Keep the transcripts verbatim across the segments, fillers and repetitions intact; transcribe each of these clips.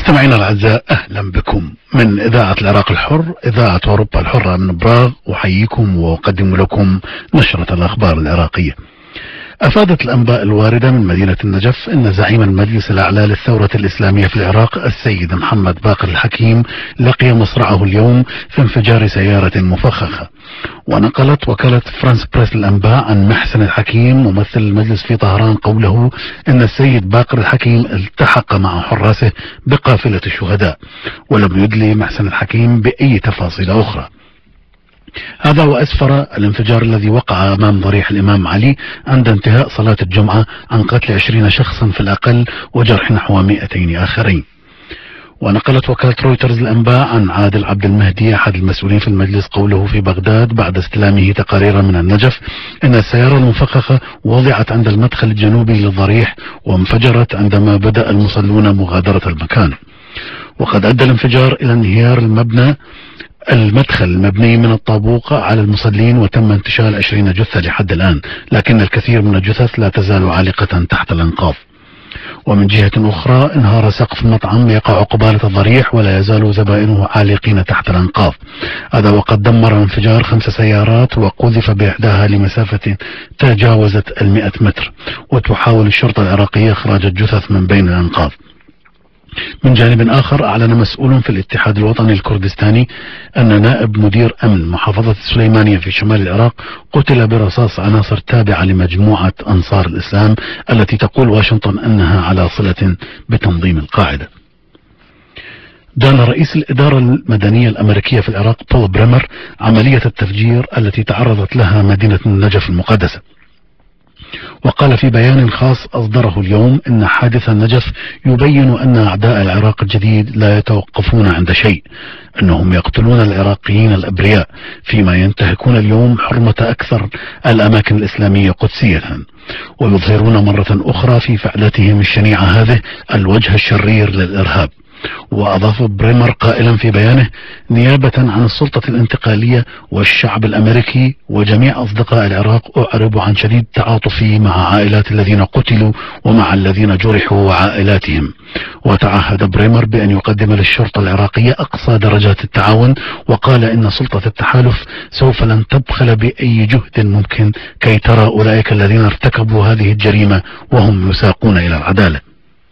مستمعينا الأعزاء، أهلا بكم من إذاعة العراق الحر، إذاعة أوروبا الحرة من براغ. أحييكم وأقدم لكم نشرة الأخبار العراقية. أفادت الأنباء الواردة من مدينة النجف أن زعيم المجلس الأعلى للثورة الإسلامية في العراق السيد محمد باقر الحكيم لقي مصرعه اليوم في انفجار سيارة مفخخة. ونقلت وكالة فرانس بريس الأنباء عن محسن الحكيم ممثل المجلس في طهران قوله أن السيد باقر الحكيم التحق مع حراسه بقافلة الشهداء، ولم يدلي محسن الحكيم بأي تفاصيل أخرى. هذا وأسفر الانفجار الذي وقع أمام ضريح الإمام علي عند انتهاء صلاة الجمعة عن قتل عشرين شخصا في الأقل وجرح نحو مئتين آخرين. ونقلت وكالة رويترز الأنباء عن عادل عبد المهدي أحد المسؤولين في المجلس قوله في بغداد بعد استلامه تقارير من النجف أن السيارة المفخخة وضعت عند المدخل الجنوبي للضريح وانفجرت عندما بدأ المصلون مغادرة المكان. وقد أدى الانفجار إلى انهيار المبنى المدخل المبني من الطابوق على المصلين، وتم انتشال عشرين جثة لحد الآن، لكن الكثير من الجثث لا تزال عالقة تحت الأنقاض. ومن جهة أخرى انهار سقف المطعم يقع قبالة الضريح ولا يزال زبائنه عالقين تحت الأنقاض. هذا وقد دمر الانفجار خمس سيارات وقذف بإحداها لمسافة تجاوزت المئة متر، وتحاول الشرطة العراقية إخراج الجثث من بين الأنقاض. من جانب آخر أعلن مسؤول في الاتحاد الوطني الكردستاني أن نائب مدير أمن محافظة السليمانية في شمال العراق قتل برصاص عناصر تابعة لمجموعة أنصار الإسلام التي تقول واشنطن أنها على صلة بتنظيم القاعدة. دان رئيس الإدارة المدنية الأمريكية في العراق بول بريمر عملية التفجير التي تعرضت لها مدينة النجف المقدسة، وقال في بيان خاص أصدره اليوم إن حادث النجف يبين أن أعداء العراق الجديد لا يتوقفون عند شيء، أنهم يقتلون العراقيين الأبرياء فيما ينتهكون اليوم حرمة أكثر الأماكن الإسلامية قدسية، ويظهرون مرة أخرى في فعلتهم الشنيعة هذه الوجه الشرير للإرهاب. وأضاف بريمر قائلا في بيانه: نيابة عن السلطة الانتقالية والشعب الأمريكي وجميع أصدقاء العراق أعرب عن شديد تعاطفي مع عائلات الذين قتلوا ومع الذين جرحوا وعائلاتهم. وتعهد بريمر بأن يقدم للشرطة العراقية أقصى درجات التعاون، وقال إن سلطة التحالف سوف لن تبخل بأي جهد ممكن كي ترى أولئك الذين ارتكبوا هذه الجريمة وهم يساقون إلى العدالة.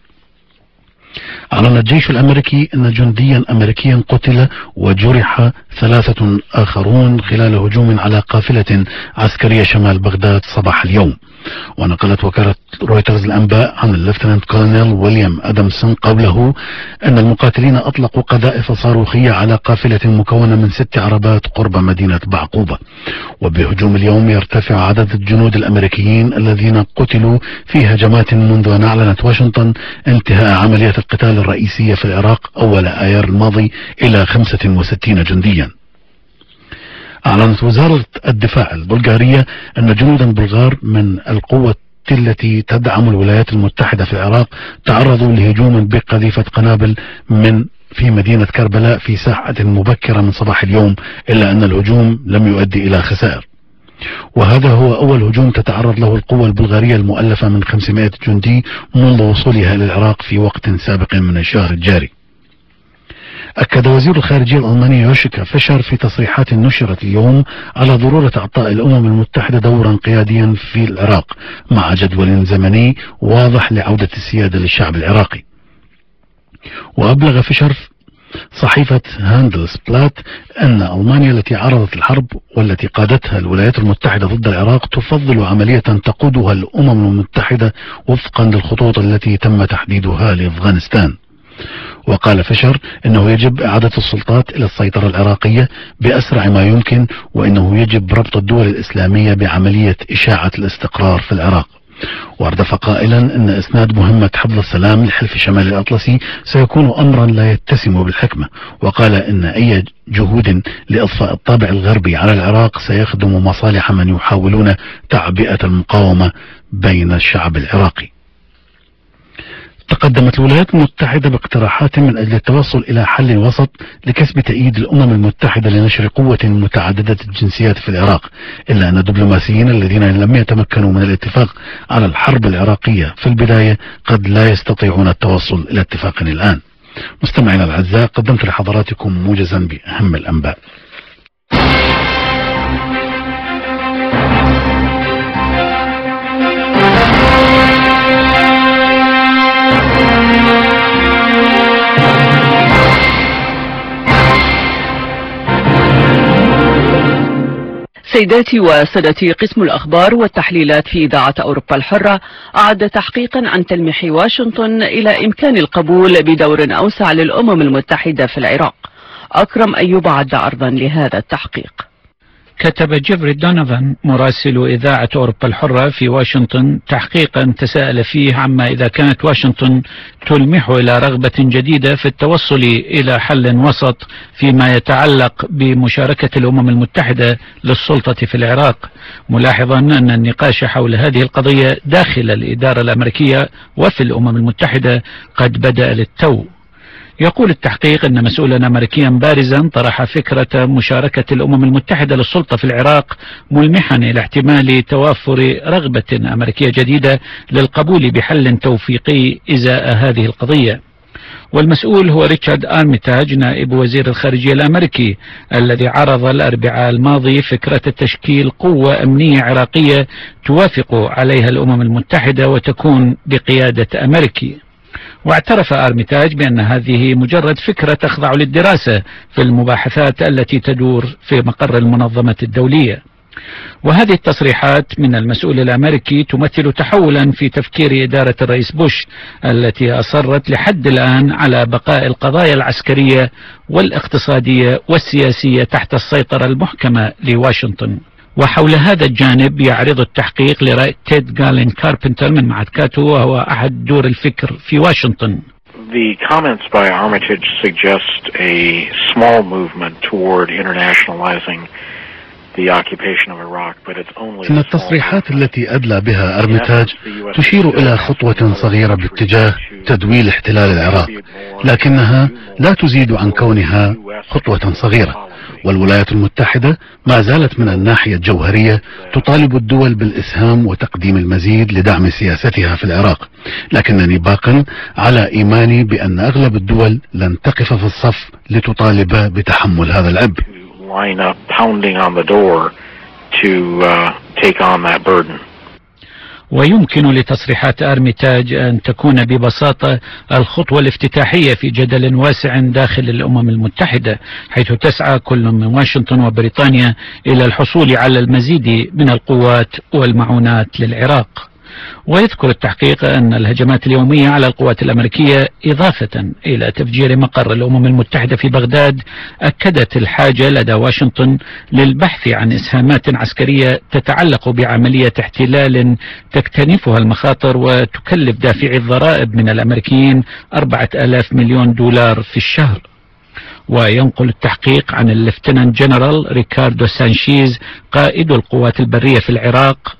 أعلن الجيش الأمريكي أن جنديا أمريكيا قتل وجرح ثلاثة آخرون خلال هجوم على قافلة عسكرية شمال بغداد صباح اليوم. ونقلت وكالة رويترز الأنباء عن الليفتنانت كولونيل ويليام أدمسون قوله أن المقاتلين أطلقوا قذائف صاروخية على قافلة مكونة من ست عربات قرب مدينة بعقوبة. وبهجوم اليوم يرتفع عدد الجنود الأمريكيين الذين قتلوا في هجمات منذ أن أعلنت واشنطن انتهاء عملية القتال الرئيسية في العراق أول آيار الماضي إلى خمسة وستين جنديا. أعلنت وزارة الدفاع البلغارية أن جنودا بلغار من القوة التي تدعم الولايات المتحدة في العراق تعرضوا لهجوم بقذيفة قنابل من في مدينة كربلاء في ساعة مبكرة من صباح اليوم، إلا أن الهجوم لم يؤدي إلى خسائر. وهذا هو أول هجوم تتعرض له القوة البلغارية المؤلفة من خمسمائة جندي منذ وصولها للعراق في وقت سابق من الشهر الجاري. أكد وزير الخارجية الألماني يوشيكا فيشر في تصريحات نشرت اليوم على ضرورة إعطاء الأمم المتحدة دورا قياديا في العراق مع جدول زمني واضح لعودة السيادة للشعب العراقي. وأبلغ فيشر صحيفة هاندلسبلات أن ألمانيا التي عرضت الحرب والتي قادتها الولايات المتحدة ضد العراق تفضل عملية تقودها الأمم المتحدة وفقا للخطوط التي تم تحديدها لأفغانستان. وقال فيشر إنه يجب إعادة السلطات إلى السيطرة العراقية بأسرع ما يمكن، وإنه يجب ربط الدول الإسلامية بعملية إشاعة الاستقرار في العراق. واردف قائلا أن إسناد مهمة حفظ السلام لحلف شمال الأطلسي سيكون أمرا لا يتسم بالحكمة، وقال إن أي جهود لإضفاء الطابع الغربي على العراق سيخدم مصالح من يحاولون تعبئة المقاومة بين الشعب العراقي. تقدمت الولايات المتحدة باقتراحات من أجل التوصل إلى حل وسط لكسب تأييد الأمم المتحدة لنشر قوة متعددة الجنسيات في العراق، إلا أن الدبلوماسيين الذين لم يتمكنوا من الاتفاق على الحرب العراقية في البداية قد لا يستطيعون التوصل إلى اتفاق الآن. مستمعينا الأعزاء، قدمت لحضراتكم موجزا بأهم الأنباء. سيداتي وسادتي، قسم الأخبار والتحليلات في إذاعة أوروبا الحرة أعد تحقيقا عن تلميح واشنطن إلى إمكان القبول بدور أوسع للأمم المتحدة في العراق. أكرم أيوب عد عرضا لهذا التحقيق. كتب جيفري دونوفان مراسل إذاعة أوروبا الحرة في واشنطن تحقيقا تساءل فيه عما إذا كانت واشنطن تلمح إلى رغبة جديدة في التوصل إلى حل وسط فيما يتعلق بمشاركة الأمم المتحدة للسلطة في العراق، ملاحظا أن النقاش حول هذه القضية داخل الإدارة الأمريكية وفي الأمم المتحدة قد بدأ للتو. يقول التحقيق أن مسؤولا أمريكيا بارزا طرح فكرة مشاركة الأمم المتحدة للسلطة في العراق، ملمحا إلى احتمال توافر رغبة أمريكية جديدة للقبول بحل توفيقي إزاء هذه القضية. والمسؤول هو ريتشارد آرميتاج نائب وزير الخارجية الأمريكي، الذي عرض الأربعاء الماضي فكرة تشكيل قوة أمنية عراقية توافق عليها الأمم المتحدة وتكون بقيادة أمريكي. واعترف آرميتاج بأن هذه مجرد فكرة تخضع للدراسة في المباحثات التي تدور في مقر المنظمة الدولية. وهذه التصريحات من المسؤول الأمريكي تمثل تحولا في تفكير إدارة الرئيس بوش، التي أصرت لحد الآن على بقاء القضايا العسكرية والاقتصادية والسياسية تحت السيطرة المحكمة لواشنطن. وحول هذا الجانب يعرض التحقيق لرأي تيد جالين كاربنتر من معهد كاتو، وهو أحد دور الفكر في واشنطن. The comments by Armitage suggest a small movement toward internationalizing the occupation of Iraq, but it's only. إن التصريحات التي أدلى بها أرميتاج تشير إلى خطوة صغيرة باتجاه تدويل احتلال العراق، لكنها لا تزيد عن كونها خطوة صغيرة. والولايات المتحدة ما زالت من الناحية الجوهرية تطالب الدول بالإسهام وتقديم المزيد لدعم سياستها في العراق، لكنني باق على إيماني بأن أغلب الدول لن تقف في الصف لتطالب بتحمل هذا العبء. ويمكن لتصريحات آرميتاج أن تكون ببساطة الخطوة الافتتاحية في جدل واسع داخل الأمم المتحدة، حيث تسعى كل من واشنطن وبريطانيا إلى الحصول على المزيد من القوات والمعونات للعراق. ويذكر التحقيق أن الهجمات اليومية على القوات الأمريكية إضافة إلى تفجير مقر الأمم المتحدة في بغداد أكدت الحاجة لدى واشنطن للبحث عن إسهامات عسكرية تتعلق بعملية احتلال تكتنفها المخاطر وتكلف دافعي الضرائب من الأمريكيين أربعة آلاف مليون دولار في الشهر. وينقل التحقيق عن الليفتنانت جنرال ريكاردو سانشيز قائد القوات البرية في العراق: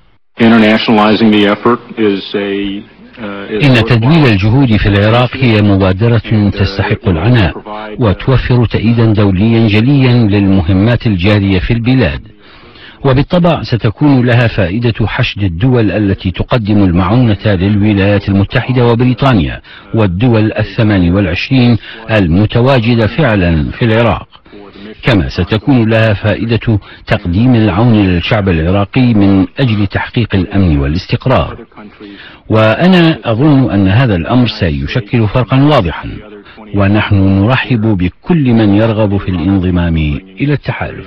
إن تدويل الجهود في العراق هي مبادرة تستحق العناء وتوفر تأييدا دوليا جليا للمهمات الجارية في البلاد، وبالطبع ستكون لها فائدة حشد الدول التي تقدم المعونة للولايات المتحدة وبريطانيا والدول الثمان والعشرين المتواجدة فعلا في العراق، كما ستكون لها فائدة تقديم العون للشعب العراقي من أجل تحقيق الأمن والاستقرار. وأنا أظن أن هذا الأمر سيشكل فرقا واضحا، ونحن نرحب بكل من يرغب في الانضمام إلى التحالف.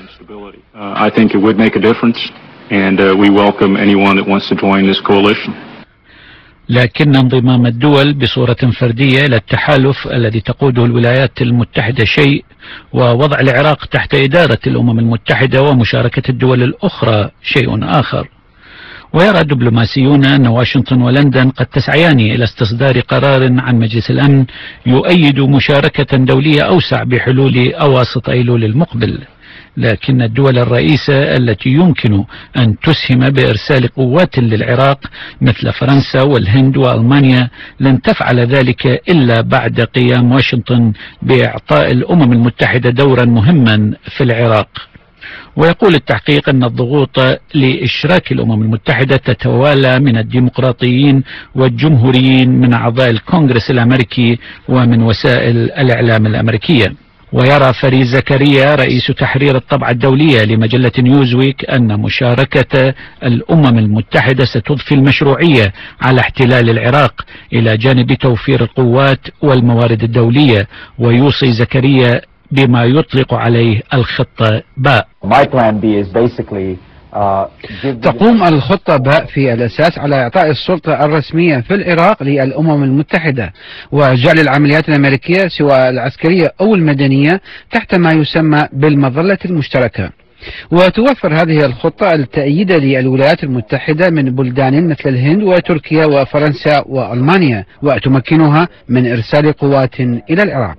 لكن انضمام الدول بصورة فردية إلى التحالف الذي تقوده الولايات المتحدة شيء، ووضع العراق تحت إدارة الأمم المتحدة ومشاركة الدول الأخرى شيء آخر. ويرى دبلوماسيون أن واشنطن ولندن قد تسعيان إلى استصدار قرار عن مجلس الأمن يؤيد مشاركة دولية أوسع بحلول أواسط أيلول المقبل، لكن الدول الرئيسة التي يمكن أن تسهم بإرسال قوات للعراق مثل فرنسا والهند وألمانيا لن تفعل ذلك إلا بعد قيام واشنطن بإعطاء الأمم المتحدة دورا مهما في العراق. ويقول التحقيق أن الضغوط لإشراك الأمم المتحدة تتوالى من الديمقراطيين والجمهوريين من أعضاء الكونغرس الأمريكي ومن وسائل الإعلام الأمريكية. ويرى فريد زكريا رئيس تحرير الطبعة الدولية لمجلة نيوزويك أن مشاركة الأمم المتحدة ستضفي المشروعية على احتلال العراق إلى جانب توفير القوات والموارد الدولية. ويوصي زكريا بما يطلق عليه الخطة باء. تقوم الخطة باء في الأساس على إعطاء السلطة الرسمية في العراق للأمم المتحدة وجعل العمليات الأمريكية سواء العسكرية أو المدنية تحت ما يسمى بالمظلة المشتركة. وتوفر هذه الخطة التأييد للولايات المتحدة من بلدان مثل الهند وتركيا وفرنسا وألمانيا وتمكنها من إرسال قوات إلى العراق.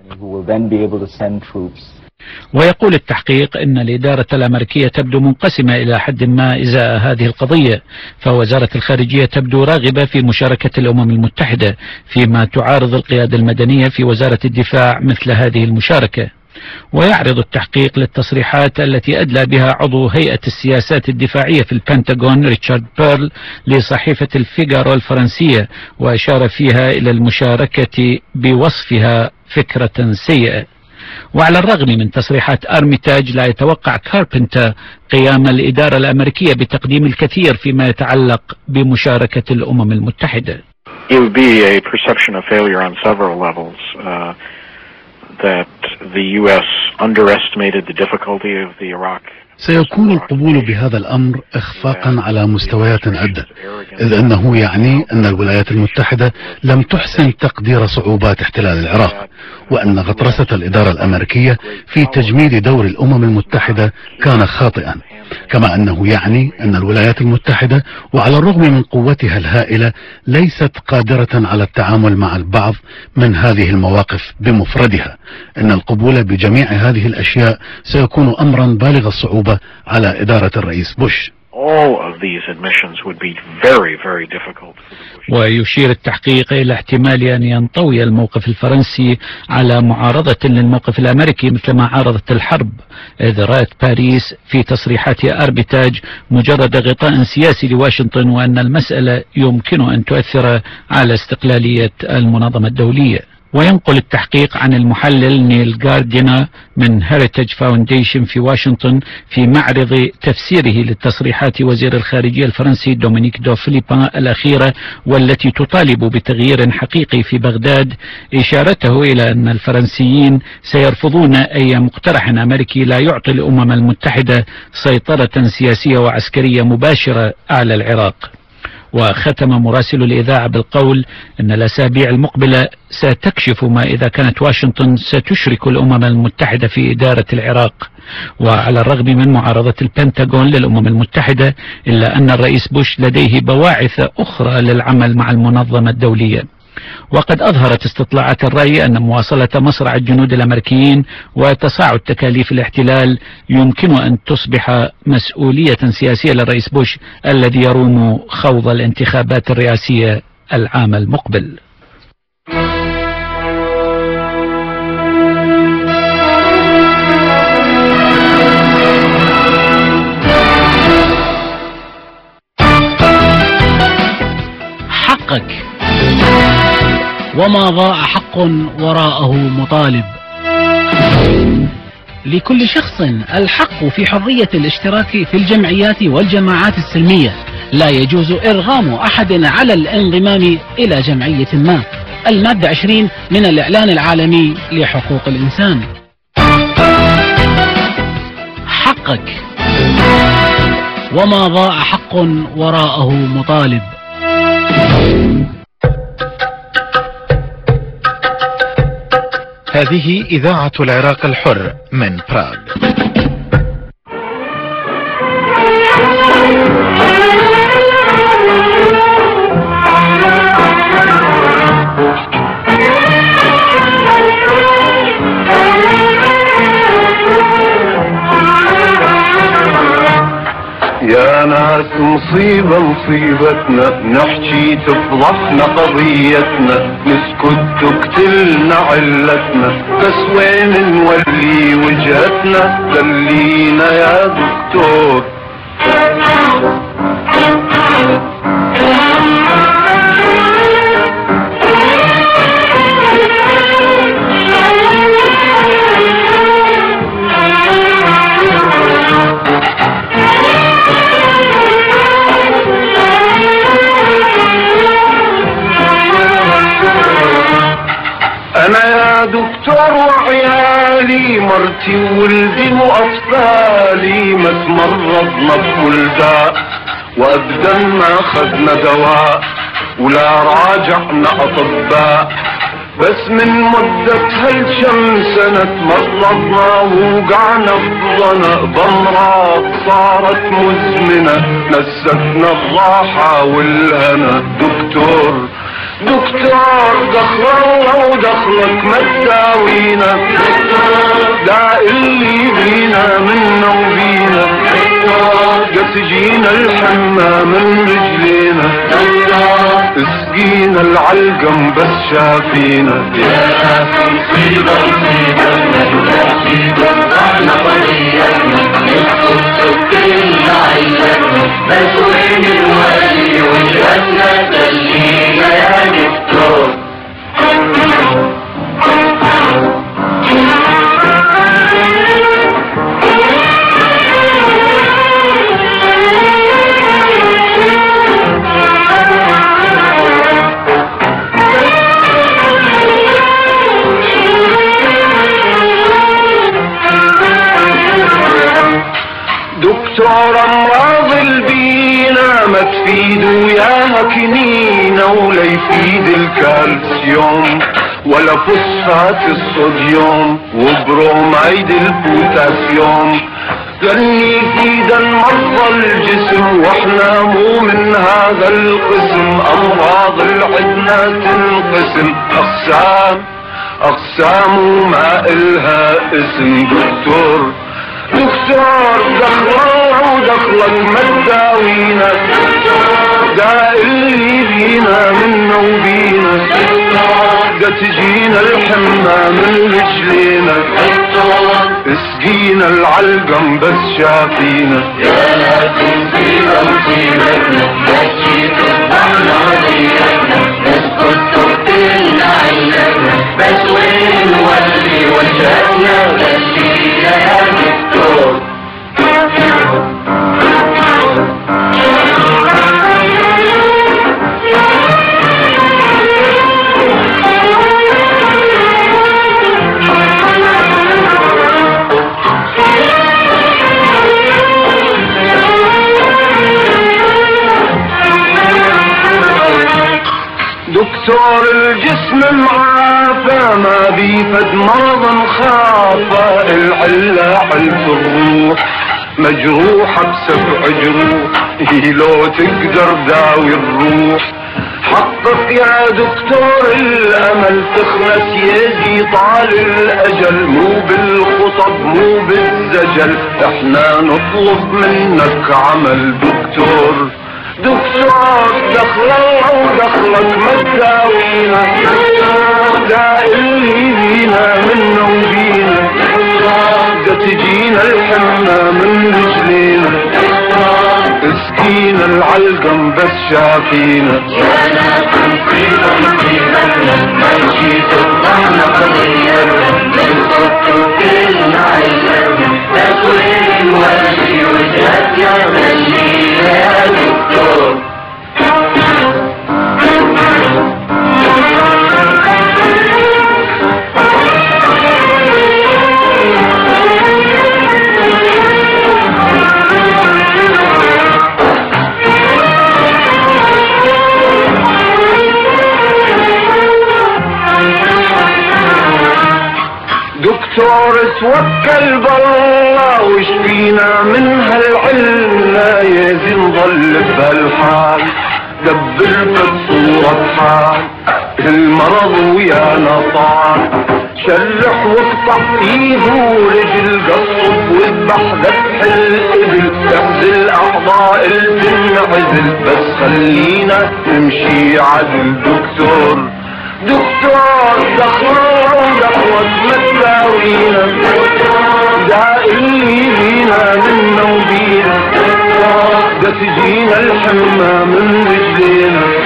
ويقول التحقيق أن الإدارة الأمريكية تبدو منقسمة إلى حد ما إزاء هذه القضية، فوزارة الخارجية تبدو راغبة في مشاركة الأمم المتحدة، فيما تعارض القيادة المدنية في وزارة الدفاع مثل هذه المشاركة. ويعرض التحقيق للتصريحات التي أدلى بها عضو هيئة السياسات الدفاعية في البنتاغون ريتشارد بيرل لصحيفة الفيغارو الفرنسية، وأشار فيها إلى المشاركة بوصفها فكرة سيئة. وعلى الرغم من تصريحات أرميتاج لا يتوقع كاربنتر قيام الإدارة الأمريكية بتقديم الكثير فيما يتعلق بمشاركة الأمم المتحدة. It would be a perception of failure on several levels. Uh, that the U S underestimated the difficulty of the Iraq. سيكون القبول بهذا الأمر إخفاقا على مستويات عدة، إذ أنه يعني أن الولايات المتحدة لم تحسن تقدير صعوبات احتلال العراق، وأن غطرسة الإدارة الأمريكية في تجميد دور الأمم المتحدة كان خاطئا، كما أنه يعني أن الولايات المتحدة وعلى الرغم من قوتها الهائلة ليست قادرة على التعامل مع البعض من هذه المواقف بمفردها. أن القبول بجميع هذه الأشياء سيكون أمرا بالغ الصعوبة على إدارة الرئيس بوش. ويشير التحقيق إلى احتمال أن ينطوي الموقف الفرنسي على معارضة للموقف الأمريكي مثلما عارضت الحرب، إذ رأت باريس في تصريحات أربيتاج مجرد غطاء سياسي لواشنطن، وأن المسألة يمكن أن تؤثر على استقلالية المنظمة الدولية. وينقل التحقيق عن المحلل نيل جاردينا من هيريتاج فاونديشن في واشنطن في معرض تفسيره للتصريحات وزير الخارجية الفرنسي دومينيك دو فيليبان الأخيرة والتي تطالب بتغيير حقيقي في بغداد، إشارته إلى أن الفرنسيين سيرفضون أي مقترح أمريكي لا يعطي الأمم المتحدة سيطرة سياسية وعسكرية مباشرة على العراق. وختم مراسل الإذاعة بالقول أن الأسابيع المقبلة ستكشف ما إذا كانت واشنطن ستشرك الأمم المتحدة في إدارة العراق. وعلى الرغم من معارضة البنتاغون للأمم المتحدة، إلا أن الرئيس بوش لديه بواعث أخرى للعمل مع المنظمة الدولية. وقد أظهرت استطلاعات الرأي أن مواصلة مصرع الجنود الأمريكيين وتصاعد تكاليف الاحتلال يمكن أن تصبح مسؤولية سياسية للرئيس بوش الذي يروم خوض الانتخابات الرئاسية العام المقبل. حقك وما ضاع حق وراءه مطالب. لكل شخص الحق في حرية الاشتراك في الجمعيات والجماعات السلمية، لا يجوز إرغام أحد على الانضمام إلى جمعية ما. المادة عشرين من الإعلان العالمي لحقوق الإنسان. حقك وما ضاع حق وراءه مطالب. هذه إذاعة العراق الحر من براغ. يا يا ناس مصيبة مصيبتنا، نحكي تفضحنا قضيتنا، نسكت تقتلنا علتنا، بس وين نولي وجهتنا؟ دلينا يا دكتور. أنا يا دكتور وعيالي مرتي وولدي وأطفالي ما تمرضنا بكل داء، وأبدا ما أخذنا دواء ولا راجعنا أطباء، بس من مدة هالكم سنة تمرضنا ووقعنا بظنا بأمراض صارت مزمنة، نستنا الراحة والهنا. دكتور دكتور دخل الله ودخلك ما تداوينا، لا اللي بينا منا وبينا، قسجينا الحمى من رجلينا، اسقينا العلقم بس شافينا. يا ناس مصيبة مصيبتنا، نحكي تفضحنا قضيتنا، نسكت تقتلنا علتنا، بس وين نولي وجهتنا؟ دلينا يا دكتور. دكتور امراض البينا ما تفيد وياها كنينة، ولا يفيد الكالسيوم ولا فوسفات الصوديوم وبروميد البوتاسيوم، لن يفيد مرضى الجسم واحنا مو من هذا القسم. امراض العدنا تنقسم اقسام اقسام وما الها اسم. دكتور دكتور دخل الله ودخلك ما تداوينا، دا اللي بينا منا وبينا، دا تجينا الحمى من رجلينا، اسقينا العلقم بس شافينا. يا ناس مصيبة مصيبتنا، نحكي تفضحنا قضيتنا، نسكت تقتلنا علتنا، بس وين نولي وجهتنا؟ دلينا يا دكتور. دكتور الجسم معافى ما بيفد مرض خافى، العلة علة الروح مجروحة بسبع جروح، لو تقدر داوي الروح. حقق يا دكتور الامل تخلص يدي طال الاجل، مو بالخطب مو بالزجل، احنا نطلب منك عمل. دكتور دكتور دخل الله ودخلك ما تداوينا، دا اللي بينا منا وبينا، دا تجينا الحمى من رجلينا، اسقينا العلقم بس شافينا. يا ناس مصيبة مصيبتنا، نحكي تفضحنا قضيتنا، نسكت تقتلنا علتنا، بس وين نولي وجهتنا؟ دلينا يا دكتور. دكتور توكل بالله واشفينا من هالعلة، يا زين ظل بهالحال دبر بصورة حال، المرض ويانا طار شلح واقطع ايده ورجل قصب واذبح ذبح الابل اعزل اعضاء الجن بس خلينا نمشي عدل. دكتور دكتور دخوة دخوة متساوينا ده اللي بينا منا وبينا ده تجينا الحمى من رجلينا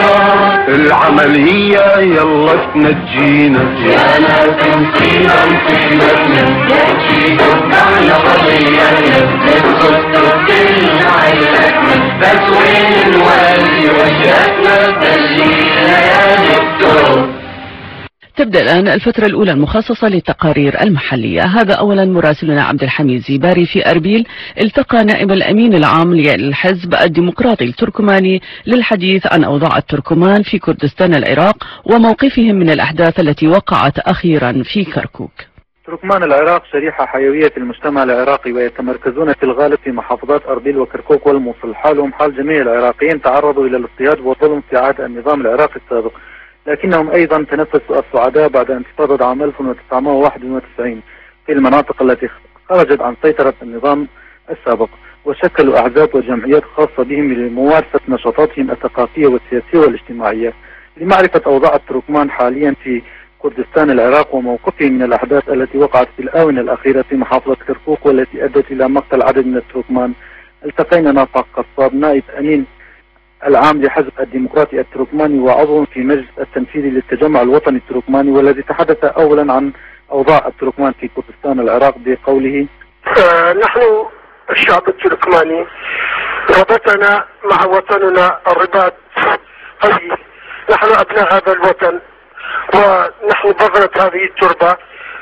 العملية يلا تنجينا يا ناس نسينا نسينا نجينا نحن قضية نخص كل عيلتنا بس وين الوالي وجهتنا تجينا يا دكتور. تبدأ الآن الفترة الأولى المخصصة للتقارير المحلية. هذا أولا مراسلنا عبد الحميد زيباري في أربيل التقى نائب الأمين العام للحزب الديمقراطي التركماني للحديث عن أوضاع التركمان في كردستان العراق وموقفهم من الأحداث التي وقعت أخيرا في كركوك. تركمان العراق شريحة حيوية المجتمع العراقي ويتمركزون في الغالب في محافظات أربيل وكركوك والموصل. حالهم حال جميع العراقيين تعرضوا إلى الاضطهاد والظلم في عهد النظام العراقي السابق، لكنهم أيضا تنفسوا السعداء بعد انتفاضة عام ألف وتسعمائة وواحد وتسعين في المناطق التي خرجت عن سيطرة النظام السابق، وشكلوا أحزاب وجمعيات خاصة بهم لممارسة نشاطاتهم الثقافية والسياسية والاجتماعية. لمعرفة أوضاع التركمان حاليا في كردستان العراق وموقفهم من الأحداث التي وقعت في الآونة الأخيرة في محافظة كركوك والتي أدت إلى مقتل عدد من التركمان، التقينا نافع قصاب نائب أمين العام لحزب الديمقراطي التركماني وعضو في مجلس التنفيذي للتجمع الوطني التركماني، والذي تحدث أولا عن أوضاع التركمان في كردستان العراق بقوله: آه نحن الشعب التركماني ربطنا مع وطننا الرباط قوي. نحن أبناء هذا الوطن ونحن بذرة هذه التربة،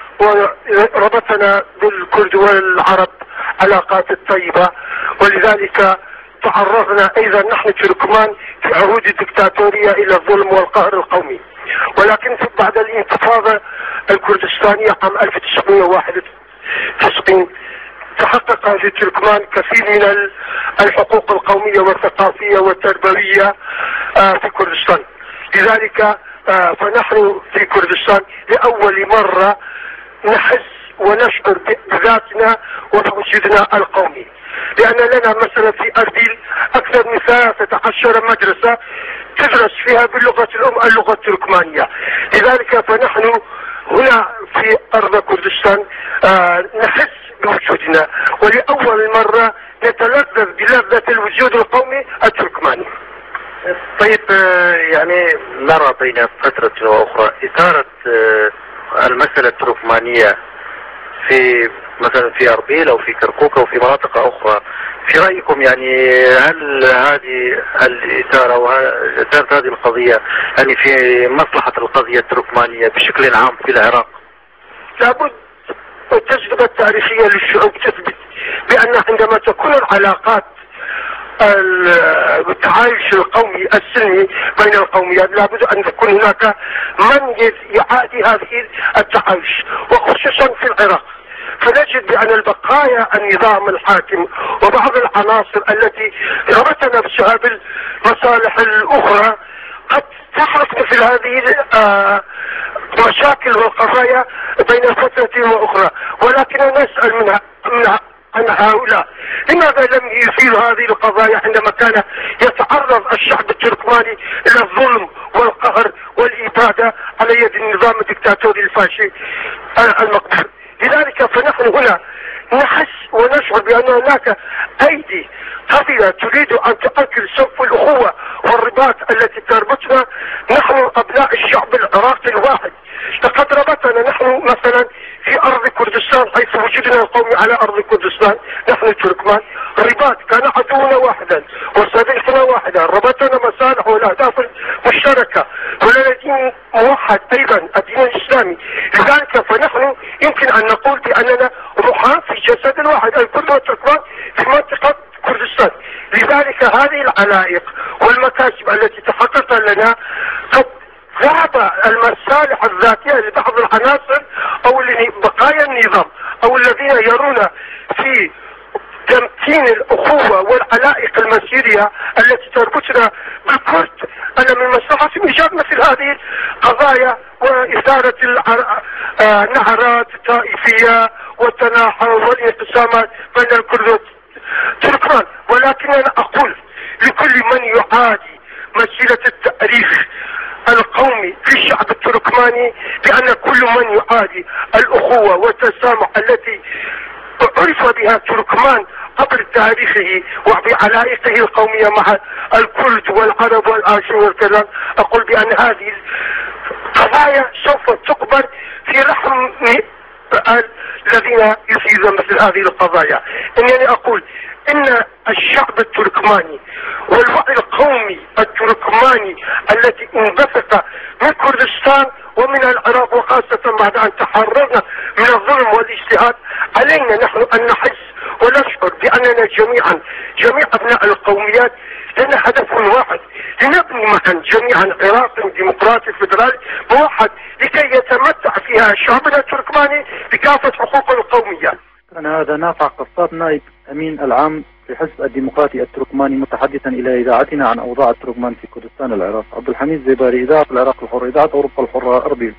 وربطنا بالكرد والعرب علاقات طيبة، ولذلك تعرضنا ايضا نحن تركمان في عهود الدكتاتورية الى الظلم والقهر القومي. ولكن بعد الانتفاضة الكردستانية عام ألف وتسعمائة وواحد وتسعين تحقق للتركمان كثير من الحقوق القومية والثقافية والتربوية في كردستان. لذلك فنحن في كردستان لأول مرة نحس ونشعر بذاتنا وبوجودنا القومي، لأن لنا مثلا في أربيل أكثر من ثلاثة عشر مدرسة تدرس فيها باللغة الأم اللغة التركمانية. لذلك فنحن هنا في أرض كردستان آه نحس بوجودنا، ولأول مرة نتلذذ بلذة الوجود القومي التركماني. طيب يعني نرى بين فترة وأخرى إثارة المسألة التركمانية في مثلا في أربيل أو في كركوك أو في مناطق أخرى. في رأيكم يعني هل هذه الإثارة وإثارة هذه القضية يعني في مصلحة القضية التركمانية بشكل عام في العراق؟ لابد التجربة التاريخية للشعوب تثبت بأن عندما تكون العلاقات التعايش القومي السلمي بين القوميات لابد أن تكون هناك من يعادي هذه التعايش، وخصوصا في العراق. فنجد بأن البقايا النظام الحاكم وبعض العناصر التي ربطنا بسبب المصالح الأخرى قد تحرك مثل هذه المشاكل والقضايا بين فترة وأخرى. ولكن نسأل منها, منها عن هؤلاء لماذا لم يثيروا هذه القضايا عندما كان يتعرض الشعب التركماني إلى الظلم والقهر والإبادة على يد النظام الدكتاتوري الفاشي المقبول. لذلك فنحن هنا نحس ونشعر بأن هناك أيدي قوية تريد أن تؤكل سقف الأخوة والرباط التي تربطنا نحن أبناء الشعب العراقي الواحد. لقد ربطنا نحن مثلا في أرض كردستان حيث وجودنا القومي على أرض كردستان نحن التركمان رباط كان عدونا واحدا وصديقنا واحدا، ربطنا مصالح والأهداف المشتركة ولنا دين موحد أيضا الدين الإسلامي. لذلك فنحن يمكن أن نقول بأننا روحان في جسد واحد الكرد والتركمان في منطقة كردستان. لذلك هذه العلائق والمكاسب التي تحقق لنا قد ذهب المصالح الذاتية لبعض العناصر أو بقايا النظام أو الذين يرون في تمكين الأخوة والعلائق المسيرية التي تربطنا بالكرد. أنا من مصلحتي إيجاد مثل هذه القضايا وإثارة النعرات الطائفية والتناحر والانقسامات بين الكرد والتركمان، ولكن أنا أقول لكل من يعادي مسيرة التاريخ القومي في الشعب التركماني بأن كل من يعادي الأخوة والتسامح التي عرف بها التركمان عبر تاريخه وبعلائقه القومية مع الكرد والعرب والآشور والكلام، أقول بأن هذه القضايا سوف تقبل في رحم الذين يثيرون مثل هذه القضايا. إنني أقول إن الشعب التركماني والوعي القومي التركماني التي انبثق من كردستان ومن العراق، وخاصة بعد أن تحررنا من الظلم والاجتهاد، علينا نحن أن نحس ونشعر بأننا جميعا جميع أبناء القوميات لنا هدف واحد، لنبني معا جميعا عراق ديمقراطي فيدرالي موحد لكي يتمتع فيها شعبنا التركماني بكافة حقوق القومية. كان هذا نافع قصاب نائب أمين العام لحزب الديمقراطي التركماني متحدثا إلى إذاعتنا عن أوضاع التركمان في كردستان العراق. عبد الحميد زيباري، إذاعة العراق الحر، إذاعة أوروبا الحرة، أربيل.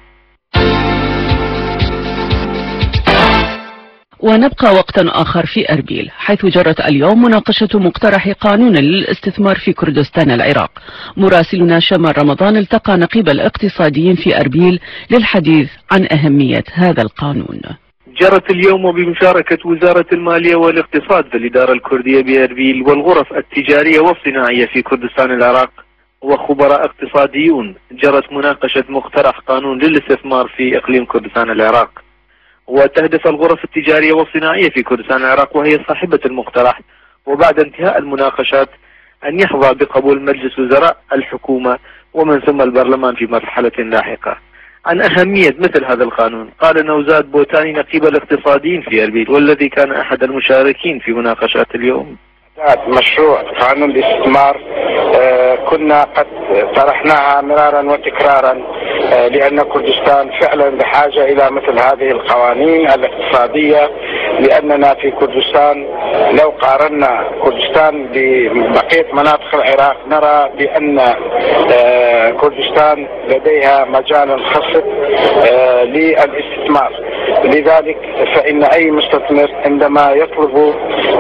ونبقى وقتا آخر في أربيل، حيث جرت اليوم مناقشة مقترح قانون للاستثمار في كردستان العراق. مراسلنا شمال رمضان التقى نقيب الاقتصاديين في أربيل للحديث عن أهمية هذا القانون. جرت اليوم بمشاركة وزارة المالية والاقتصاد بالإدارة الكردية بأربيل والغرف التجارية والصناعية في كردستان العراق وخبراء اقتصاديون، جرت مناقشة مقترح قانون للاستثمار في إقليم كردستان العراق. وتهدف الغرف التجارية والصناعية في كردستان العراق وهي صاحبة المقترح وبعد انتهاء المناقشات أن يحظى بقبول مجلس وزراء الحكومة ومن ثم البرلمان في مرحلة لاحقة. عن أهمية مثل هذا القانون قال نوزاد بوتاني نقيب الاقتصاديين في أربيل والذي كان أحد المشاركين في مناقشات اليوم. مشروع قانون الاستثمار آه كنا قد طرحناها مرارا وتكرارا آه لأن كردستان فعلا بحاجة إلى مثل هذه القوانين الاقتصادية، لأننا في كردستان لو قارنا كردستان ببقية مناطق العراق نرى بأن آه كردستان لديها مجال خصب آه للاستثمار. لذلك فإن أي مستثمر عندما يطلب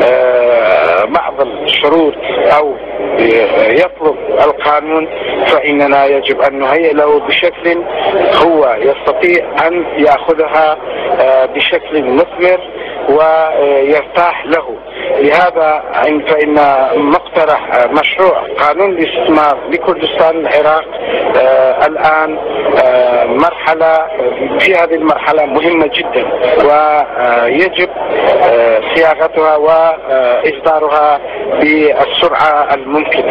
آه بعض الشروط أو يطلب القانون فإننا يجب أن نهيئ له بشكل هو يستطيع أن يأخذها بشكل مثمر ويرتاح له. لهذا فإن مقترح مشروع قانون الاستثمار لكردستان العراق الآن مرحلة في هذه المرحلة مهمة جدا ويجب صياغتها وإصدارها بالسرعة الممكنة.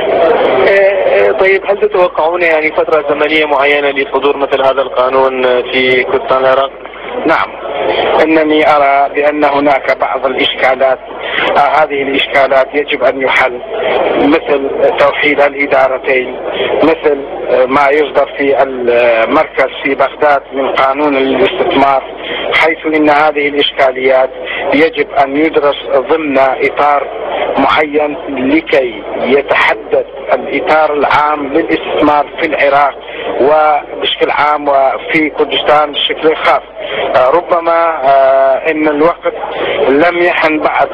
طيب هل تتوقعون يعني فترة زمنية معينة لصدور مثل هذا القانون في كردستان العراق؟ نعم، انني ارى بان هناك بعض الاشكالات، آه هذه الاشكالات يجب ان يحل، مثل توحيد الادارتين، مثل آه ما يصدر في المركز في بغداد من قانون الاستثمار، حيث ان هذه الاشكاليات يجب ان يدرس ضمن اطار معين لكي يتحدد الاطار العام للاستثمار في العراق وبشكل عام وفي كردستان بشكل خاص. آه ربما آه ان الوقت لم يحن بعد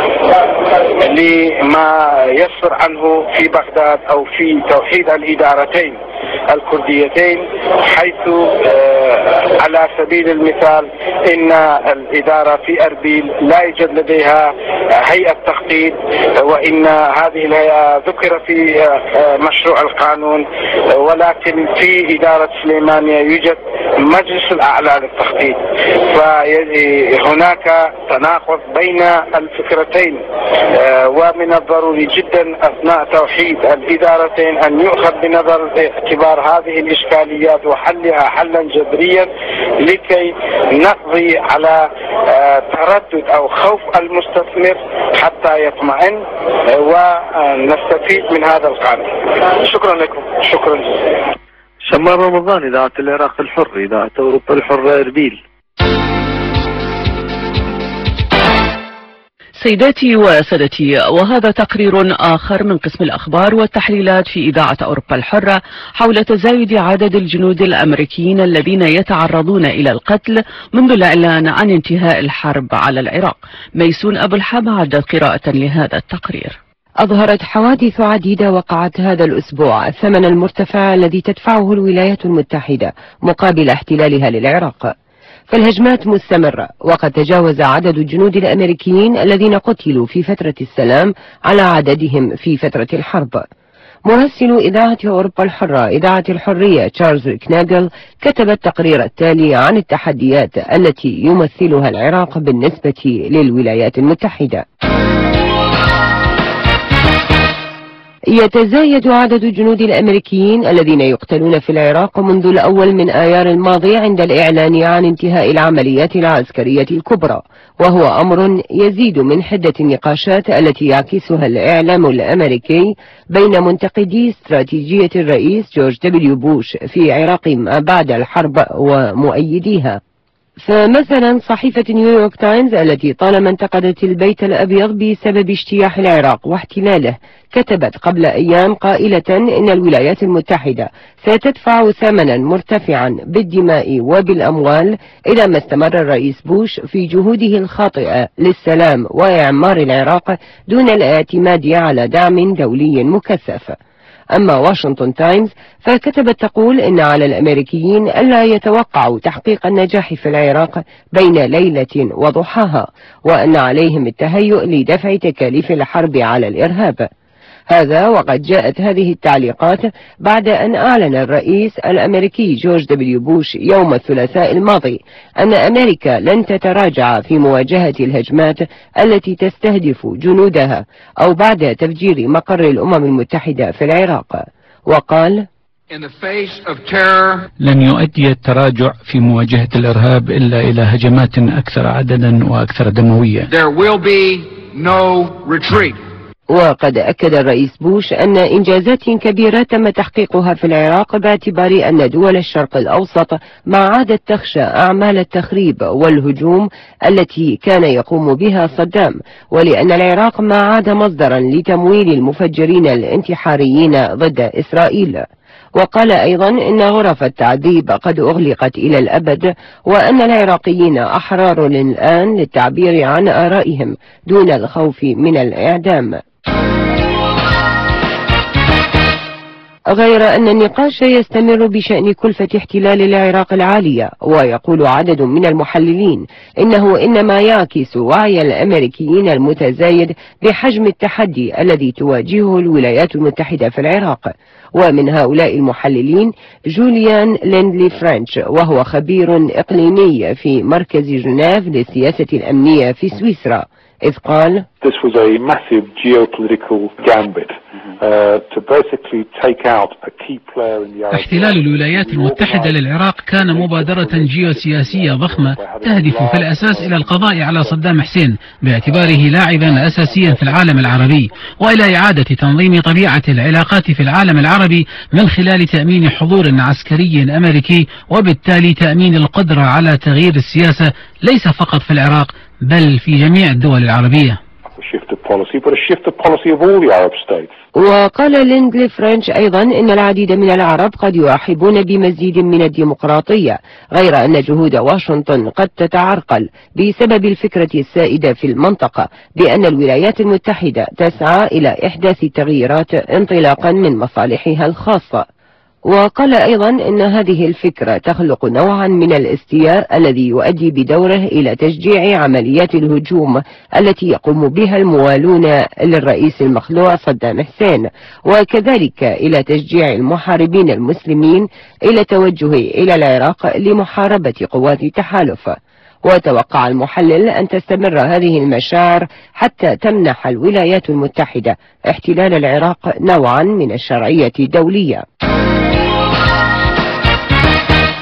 لما يصدر عنه في بغداد او في توحيد الادارتين الكرديتين، حيث آه على سبيل المثال ان الادارة في اربيل لا يوجد لديها هيئة تخطيط، وان هذه الهيئة ذكر في آه مشروع القانون، ولكن في ادارة سليمانية يوجد مجلس الاعلى للتخطيط. فهناك تناقض بين الفكرتين، آه ومن الضروري جدا اثناء توحيد الادارتين ان يؤخذ بنظر اعتبار هذه الاشكاليات وحلها حلا جذريا لكي نقضي على آه تردد او خوف المستثمر حتى يطمئن آه ونستفيد من هذا القانون. شكرا لكم. شكرا جزيلا. شمال رمضان، إذاعة العراق الحر، إذاعة أوروبا الحرة، أربيل. سيداتي وسادتي، وهذا تقرير آخر من قسم الأخبار والتحليلات في إذاعة أوروبا الحرة حول تزايد عدد الجنود الأمريكيين الذين يتعرضون إلى القتل منذ الإعلان عن انتهاء الحرب على العراق. ميسون أبو الحب عدت قراءة لهذا التقرير. أظهرت حوادث عديدة وقعت هذا الأسبوع الثمن المرتفع الذي تدفعه الولايات المتحدة مقابل احتلالها للعراق. فالهجمات مستمرة، وقد تجاوز عدد الجنود الأمريكيين الذين قتلوا في فترة السلام على عددهم في فترة الحرب. مراسل إذاعة أوروبا الحرة إذاعة الحرية تشارلز كناغل كتب التقرير التالي عن التحديات التي يمثلها العراق بالنسبة للولايات المتحدة. يتزايد عدد الجنود الأمريكيين الذين يقتلون في العراق منذ الأول من آيار الماضي عند الإعلان عن انتهاء العمليات العسكرية الكبرى، وهو أمر يزيد من حدة النقاشات التي يعكسها الإعلام الأمريكي بين منتقدي استراتيجية الرئيس جورج دبليو بوش في عراق ما بعد الحرب ومؤيديها. فمثلا صحيفة نيويورك تايمز التي طالما انتقدت البيت الأبيض بسبب اجتياح العراق واحتلاله كتبت قبل أيام قائلة إن الولايات المتحدة ستدفع ثمنا مرتفعا بالدماء وبالأموال إذا ما استمر الرئيس بوش في جهوده الخاطئة للسلام وإعمار العراق دون الاعتماد على دعم دولي مكثف. أما واشنطن تايمز فكتبت تقول إن على الأمريكيين ألا يتوقعوا تحقيق النجاح في العراق بين ليلة وضحاها، وأن عليهم التهيؤ لدفع تكاليف الحرب على الإرهاب. هذا وقد جاءت هذه التعليقات بعد أن أعلن الرئيس الأمريكي جورج دبليو بوش يوم الثلاثاء الماضي أن أمريكا لن تتراجع في مواجهة الهجمات التي تستهدف جنودها أو بعد تفجير مقر الأمم المتحدة في العراق. وقال: لن يؤدي التراجع في مواجهة الإرهاب إلا إلى هجمات أكثر عددا وأكثر دموية. وقد أكد الرئيس بوش أن إنجازات كبيرة تم تحقيقها في العراق باعتبار أن دول الشرق الأوسط ما عادت تخشى أعمال التخريب والهجوم التي كان يقوم بها صدام، ولأن العراق ما عاد مصدرا لتمويل المفجرين الانتحاريين ضد إسرائيل. وقال أيضا إن غرف التعذيب قد أغلقت إلى الأبد، وأن العراقيين أحرار الآن للتعبير عن آرائهم دون الخوف من الإعدام. غير أن النقاش يستمر بشأن كلفة احتلال العراق العالية، ويقول عدد من المحللين إنه إنما يعكس وعي الأمريكيين المتزايد بحجم التحدي الذي تواجهه الولايات المتحدة في العراق. ومن هؤلاء المحللين جوليان ليندلي فرانش، وهو خبير إقليمي في مركز جنيف للسياسة الأمنية في سويسرا، إذ قال: This was a massive geopolitical gambit. احتلال الولايات المتحدة للعراق كان مبادرة جيوسياسية ضخمة تهدف في الأساس إلى القضاء على صدام حسين باعتباره لاعبا أساسيا في العالم العربي، وإلى إعادة تنظيم طبيعة العلاقات في العالم العربي من خلال تأمين حضور عسكري أمريكي، وبالتالي تأمين القدرة على تغيير السياسة ليس فقط في العراق بل في جميع الدول العربية. وقال ليندلي فرانش أيضا إن العديد من العرب قد يرحبون بمزيد من الديمقراطية، غير أن جهود واشنطن قد تتعرقل بسبب الفكرة السائدة في المنطقة بأن الولايات المتحدة تسعى إلى إحداث تغييرات انطلاقا من مصالحها الخاصة. وقال أيضا إن هذه الفكرة تخلق نوعا من الاستياء الذي يؤدي بدوره إلى تشجيع عمليات الهجوم التي يقوم بها الموالون للرئيس المخلوع صدام حسين، وكذلك إلى تشجيع المحاربين المسلمين إلى التوجه إلى العراق لمحاربة قوات التحالف. وتوقع المحلل أن تستمر هذه المشاعر حتى تمنح الولايات المتحدة احتلال العراق نوعا من الشرعية الدولية.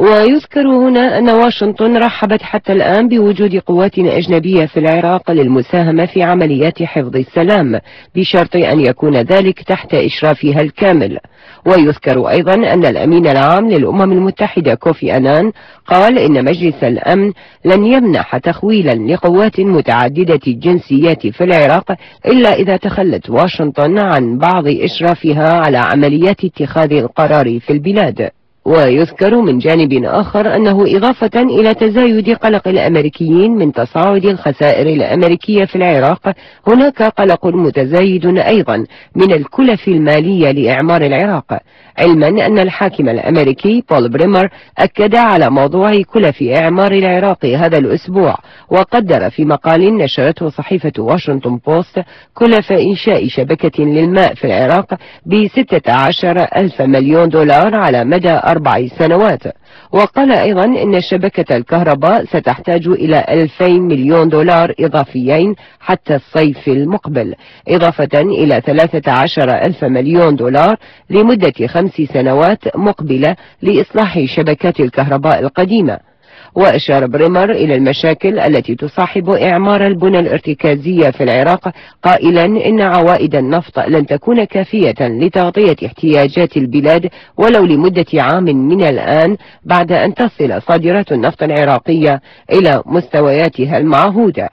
ويذكر هنا أن واشنطن رحبت حتى الآن بوجود قوات أجنبية في العراق للمساهمة في عمليات حفظ السلام بشرط أن يكون ذلك تحت إشرافها الكامل. ويذكر أيضا أن الأمين العام للأمم المتحدة كوفي أنان قال إن مجلس الأمن لن يمنح تخويلا لقوات متعددة الجنسيات في العراق إلا إذا تخلت واشنطن عن بعض إشرافها على عمليات اتخاذ القرار في البلاد. ويذكر من جانب آخر أنه إضافة إلى تزايد قلق الأمريكيين من تصاعد الخسائر الأمريكية في العراق، هناك قلق متزايد أيضا من الكلف المالية لإعمار العراق، علما أن الحاكم الأمريكي بول بريمر أكد على موضوع كلف إعمار العراق هذا الأسبوع، وقدر في مقال نشرته صحيفة واشنطن بوست كلف إنشاء شبكة للماء في العراق بستة عشر ألف مليون دولار على مدى أربع سنوات. وقال أيضا إن شبكة الكهرباء ستحتاج إلى ألفين مليون دولار إضافيين حتى الصيف المقبل، إضافة إلى ثلاثة عشر ألف مليون دولار لمدة خمس سنوات مقبلة لإصلاح شبكات الكهرباء القديمة. وأشار بريمر إلى المشاكل التي تصاحب إعمار البنى الارتكازية في العراق، قائلا إن عوائد النفط لن تكون كافية لتغطية احتياجات البلاد ولو لمدة عام من الآن، بعد أن تصل صادرات النفط العراقية إلى مستوياتها المعهودة.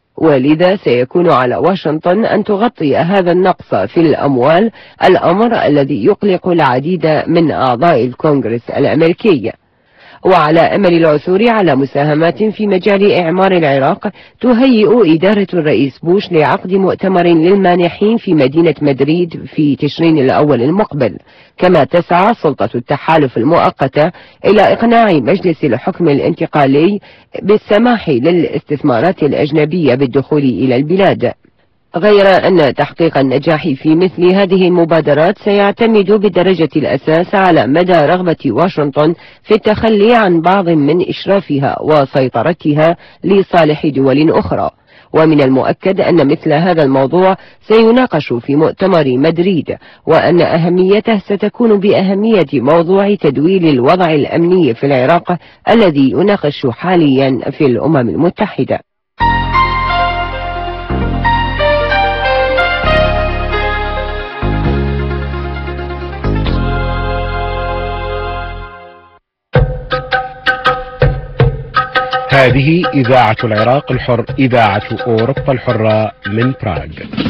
ولذا سيكون على واشنطن أن تغطي هذا النقص في الأموال، الأمر الذي يقلق العديد من أعضاء الكونغرس الأمريكي. وعلى أمل العثور على مساهمات في مجال إعمار العراق، تهيئ إدارة الرئيس بوش لعقد مؤتمر للمانحين في مدينة مدريد في تشرين الأول المقبل، كما تسعى سلطة التحالف المؤقتة إلى إقناع مجلس الحكم الانتقالي بالسماح للاستثمارات الأجنبية بالدخول إلى البلاد. غير أن تحقيق النجاح في مثل هذه المبادرات سيعتمد بدرجة الأساس على مدى رغبة واشنطن في التخلي عن بعض من إشرافها وسيطرتها لصالح دول أخرى. ومن المؤكد أن مثل هذا الموضوع سيناقش في مؤتمر مدريد، وأن أهميته ستكون بأهمية موضوع تدويل الوضع الأمني في العراق الذي يناقش حاليا في الأمم المتحدة. هذه إذاعة العراق الحر، إذاعة أوروبا الحرة من براغ.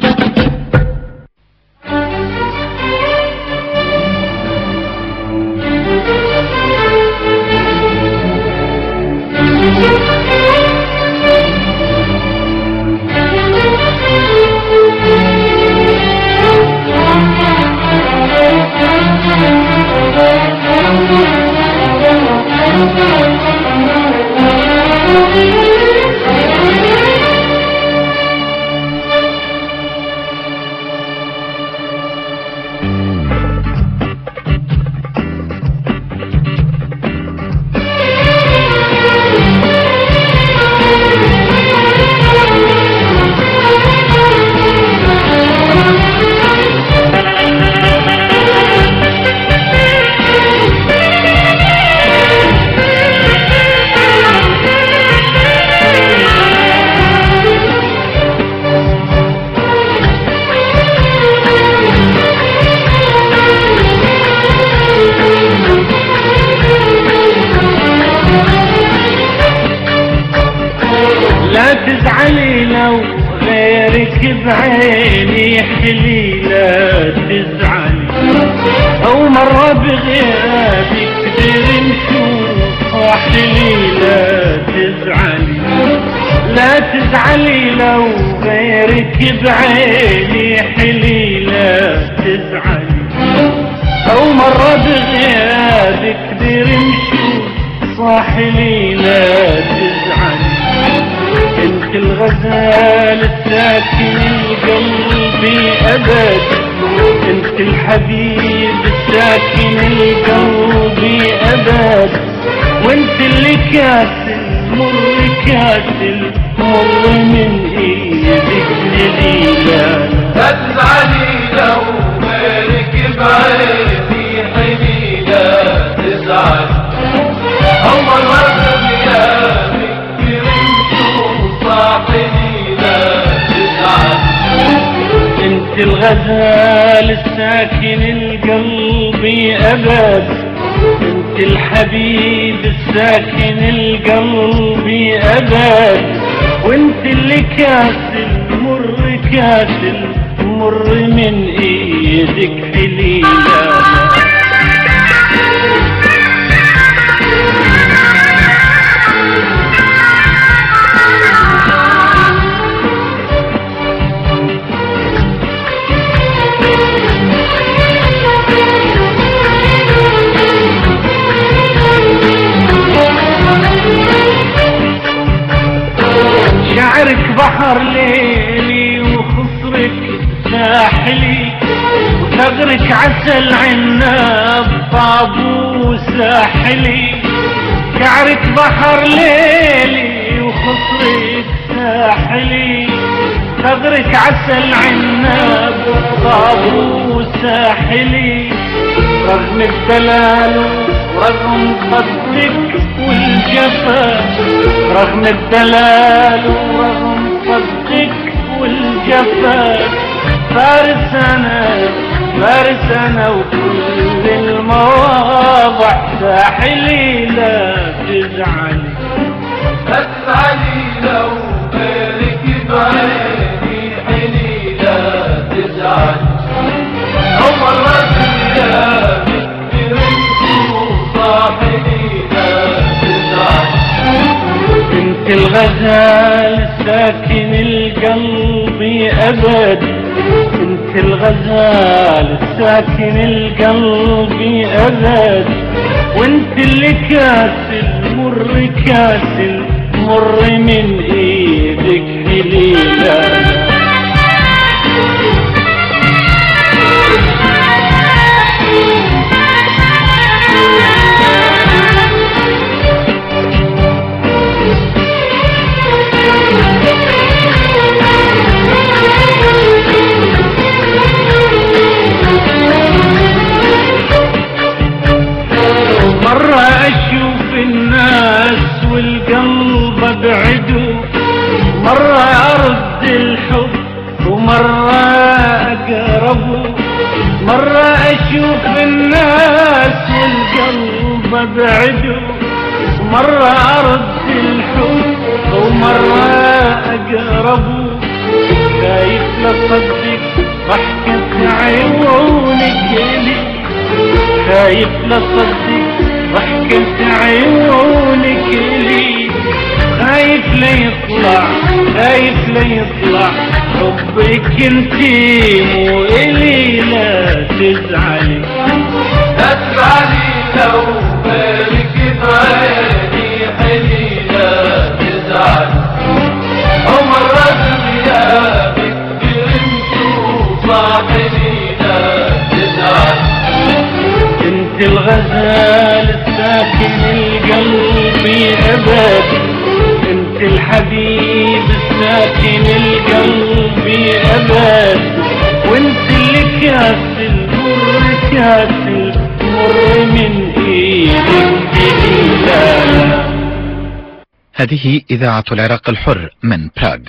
تزعلي لو غيرك بعيني يحلي، لا تزعلي أو مرة بغيابك قدر نشوف واحلي، لا تزعلي لا تزعلي لو غيرك بعيني يحلي، لا تزعلي أو مرة بغيابك قدر نشوف صاحلي، لا تزعلي. انت الغزال الساكن قلبي ابد، انت الحبيب الساكن قلبي ابد، وانت اللي كاسل مر كاسل مر من ايدك لليلة. لا تزعلي لو غيرك بعيني حبيبي، لا تزعلي هم الرجل يا ذكر انتو صاحبي لا تزعل. انت الغزال الساكن القلب أبد، انت الحبيب الساكن القلب أبد، وانت اللي كاسل مر كاسل مر من ايدك حليلة. شعرك بحر ليلي وخصرك ساحلي، وثغرك عسل عناب طابو ساحلي. شعرك بحر ليلي وخصرك ساحلي، ثغرك عسل عناب طابو ساحلي. رغم الدلال ورغم صدقك والجفا، رغم الدلال ورغم صدقك والجفا، فارس انا فارس انا وكل المواضع ساحلي لا تزعلي. لا تزعلي لو غيرك بعيني حلي لا تزعلي. هم الرجل يا ذكر انتو صاحبي لا تزعلي. انت الغزال الساكن القلب أبد، انت الغزال الساكن القلب أبد، وانت اللي كاسل مر كاسل مر من ايدك هليلة. مرة اشوف الناس والقلب ابعده، مرة ارد الحب ومرة اقربه. مرة اشوف الناس والقلب ابعده، مرة ارد الحب ومرة اقربه. خايف لصدق ضحكة عيونك لي، خايف لصدق ضحكة عيونك لي. خايف ليطلع خايف ليطلع حبك انتي مو الي لا تزعلي. لا تزعلي لو بالك بعيني حلي لا تزعلي. هم الرجل يا ذكر انتو صاحبي لا تزعلي. انت الغزال الساكن القلب أبد، انت الحبيب الساكن القلب أبد، وانت اللي كاسل مر كاسل مر من ايدك هليلة. هذه إذاعة العراق الحر من براغ.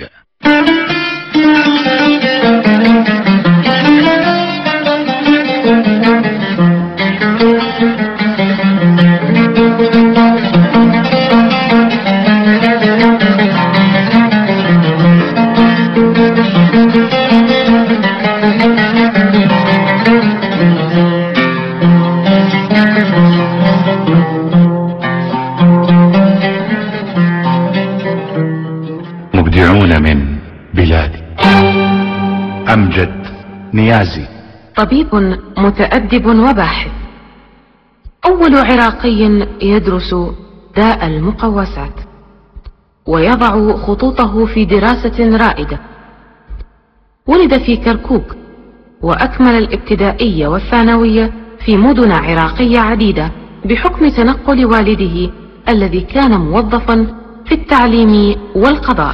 مبدعون من بلادي. أمجد نيازي، طبيب متأدب وباحث، أول عراقي يدرس داء المقوسات ويضع خطوطه في دراسة رائدة. ولد في كركوك وأكمل الابتدائية والثانوية في مدن عراقية عديدة بحكم تنقل والده الذي كان موظفا في التعليم والقضاء.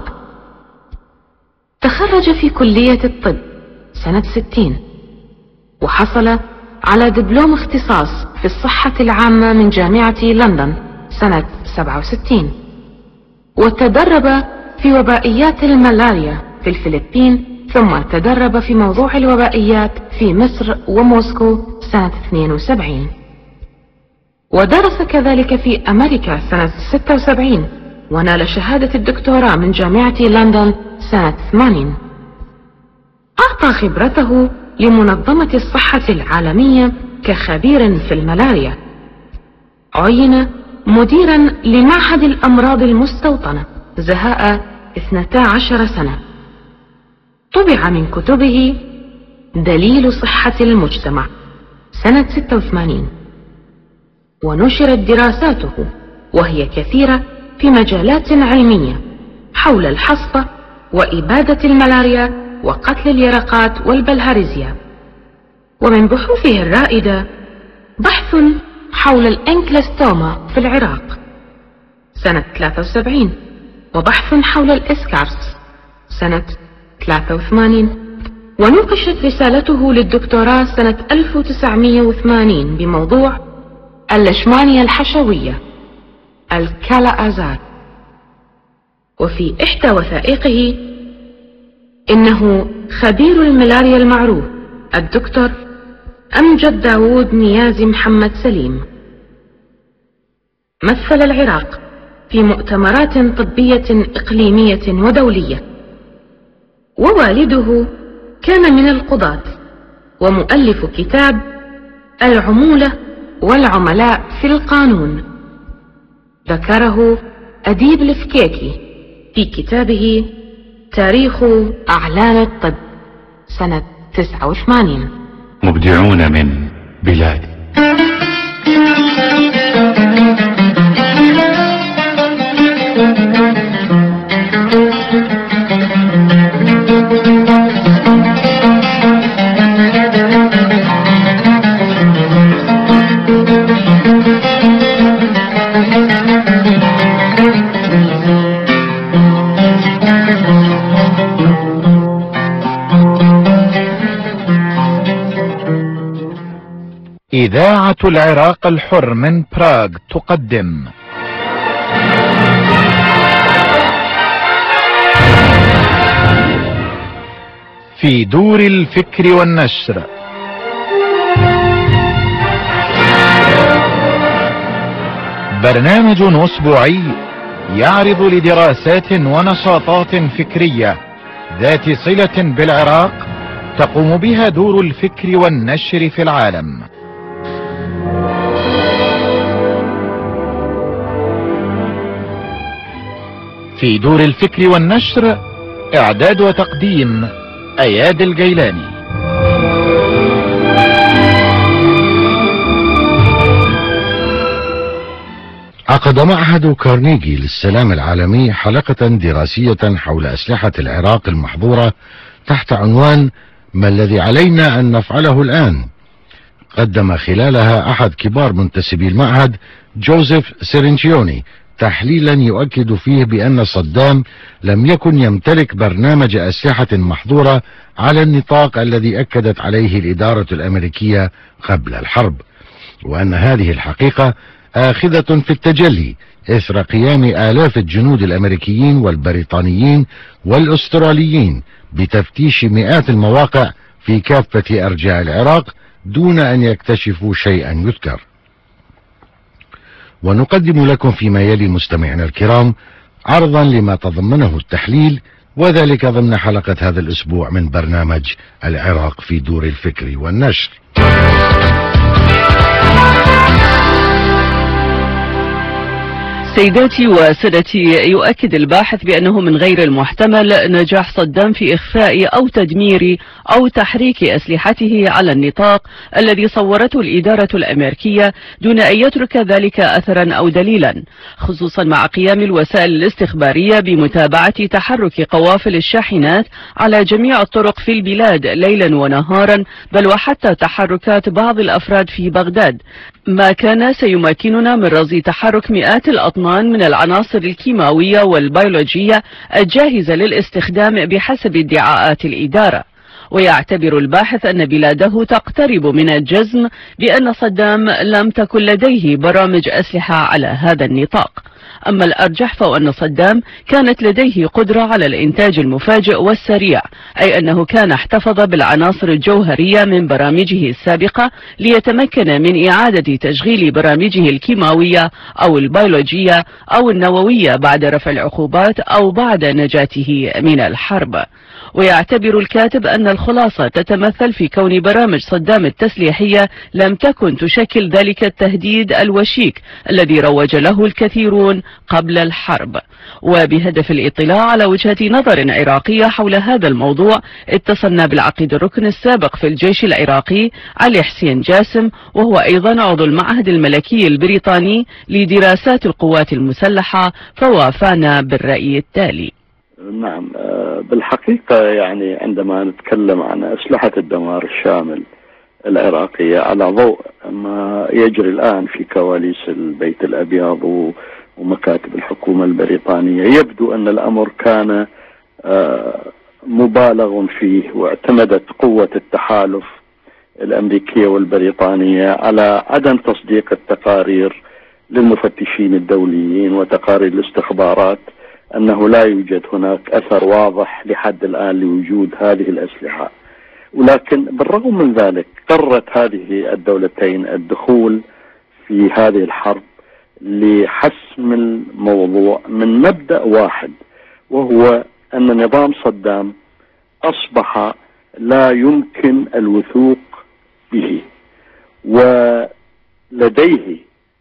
تخرج في كلية الطب سنة ستين وحصل على دبلوم اختصاص في الصحة العامة من جامعة لندن سنة سبعة وستين، وتدرب في وبائيات الملاريا في الفلبين، ثم تدرب في موضوع الوبائيات في مصر وموسكو سنة اثنين وسبعين، ودرس كذلك في أمريكا سنة ستة وسبعين، ونال شهادة الدكتوراه من جامعة لندن سنة ثمانين. أعطى خبرته لمنظمة الصحة العالمية كخبير في الملاريا. عين مديرا لمعهد الأمراض المستوطنة زهاء اثنتا عشر سنة. طبع من كتبه دليل صحة المجتمع سنة ستة وثمانين، ونشرت دراساته وهي كثيرة في مجالات علمية حول الحصبة وإبادة الملاريا وقتل اليرقات والبلهارزيا. ومن بحوثه الرائدة بحث حول الانكلستوما في العراق سنة ثلاثة وسبعين، وبحث حول الإسكارس سنة ثلاثة وثمانين، ونوقشت رسالته للدكتوراه سنة ألف وتسعمئة وثمانين بموضوع الليشمانيا الحشوية الكالا آزار. وفي إحدى وثائقه إنه خبير الملاريا المعروف الدكتور أمجد داوود نيازي محمد سليم. مثل العراق في مؤتمرات طبية إقليمية ودولية، ووالده كان من القضاة ومؤلف كتاب العمولة والعملاء في القانون. ذكره أديب الفكيكي في كتابه تاريخ أعلام الطب سنة تسعة وثمانين. مبدعون من بلادي. إذاعة العراق الحر من براغ تقدم في دور الفكر والنشر برنامج أسبوعي يعرض لدراسات ونشاطات فكرية ذات صلة بالعراق تقوم بها دور الفكر والنشر في العالم. في دور الفكر والنشر إعداد وتقديم أياد الجيلاني. عقد معهد كارنيجي للسلام العالمي حلقة دراسية حول أسلحة العراق المحظورة تحت عنوان ما الذي علينا أن نفعله الآن. قدم خلالها أحد كبار منتسبي المعهد جوزيف سيرنشيوني تحليلا يؤكد فيه بأن صدام لم يكن يمتلك برنامج أسلحة محظورة على النطاق الذي أكدت عليه الإدارة الأمريكية قبل الحرب، وأن هذه الحقيقة آخذة في التجلي إثر قيام آلاف الجنود الأمريكيين والبريطانيين والأستراليين بتفتيش مئات المواقع في كافة أرجاء العراق دون أن يكتشفوا شيئا يذكر. ونقدم لكم فيما يلي مستمعينا الكرام عرضا لما تضمنه التحليل، وذلك ضمن حلقة هذا الأسبوع من برنامج العراق في دور الفكر والنشر. سيداتي وسادتي، يؤكد الباحث بأنه من غير المحتمل نجاح صدام في إخفاء أو تدمير أو تحريك أسلحته على النطاق الذي صورته الإدارة الأمريكية دون أن يترك ذلك أثرا أو دليلا، خصوصا مع قيام الوسائل الاستخبارية بمتابعة تحرك قوافل الشاحنات على جميع الطرق في البلاد ليلا ونهارا، بل وحتى تحركات بعض الأفراد في بغداد، ما كان سيمكننا من رصد تحرك مئات الأطنان من العناصر الكيماوية والبيولوجية الجاهزة للاستخدام بحسب ادعاءات الإدارة. ويعتبر الباحث أن بلاده تقترب من الجزم بأن صدام لم تكن لديه برامج أسلحة على هذا النطاق. أما الأرجح فهو أن صدام كانت لديه قدرة على الإنتاج المفاجئ والسريع، أي أنه كان احتفظ بالعناصر الجوهرية من برامجه السابقة ليتمكن من إعادة تشغيل برامجه الكيماوية أو البيولوجية أو النووية بعد رفع العقوبات أو بعد نجاته من الحرب. ويعتبر الكاتب أن الخلاصة تتمثل في كون برامج صدام التسليحية لم تكن تشكل ذلك التهديد الوشيك الذي روج له الكثيرون قبل الحرب. وبهدف الاطلاع على وجهة نظر عراقية حول هذا الموضوع اتصلنا بالعقيد الركن السابق في الجيش العراقي علي حسين جاسم، وهو أيضا عضو المعهد الملكي البريطاني لدراسات القوات المسلحة، فوافانا بالرأي التالي. نعم، بالحقيقة يعني عندما نتكلم عن أسلحة الدمار الشامل العراقية على ضوء ما يجري الآن في كواليس البيت الأبيض ومكاتب الحكومة البريطانية، يبدو أن الأمر كان مبالغ فيه، واعتمدت قوة التحالف الأمريكية والبريطانية على عدم تصديق التقارير للمفتشين الدوليين وتقارير الاستخبارات أنه لا يوجد هناك أثر واضح لحد الآن لوجود هذه الأسلحة. ولكن بالرغم من ذلك قررت هذه الدولتين الدخول في هذه الحرب لحسم الموضوع من مبدأ واحد، وهو أن نظام صدام أصبح لا يمكن الوثوق به، ولديه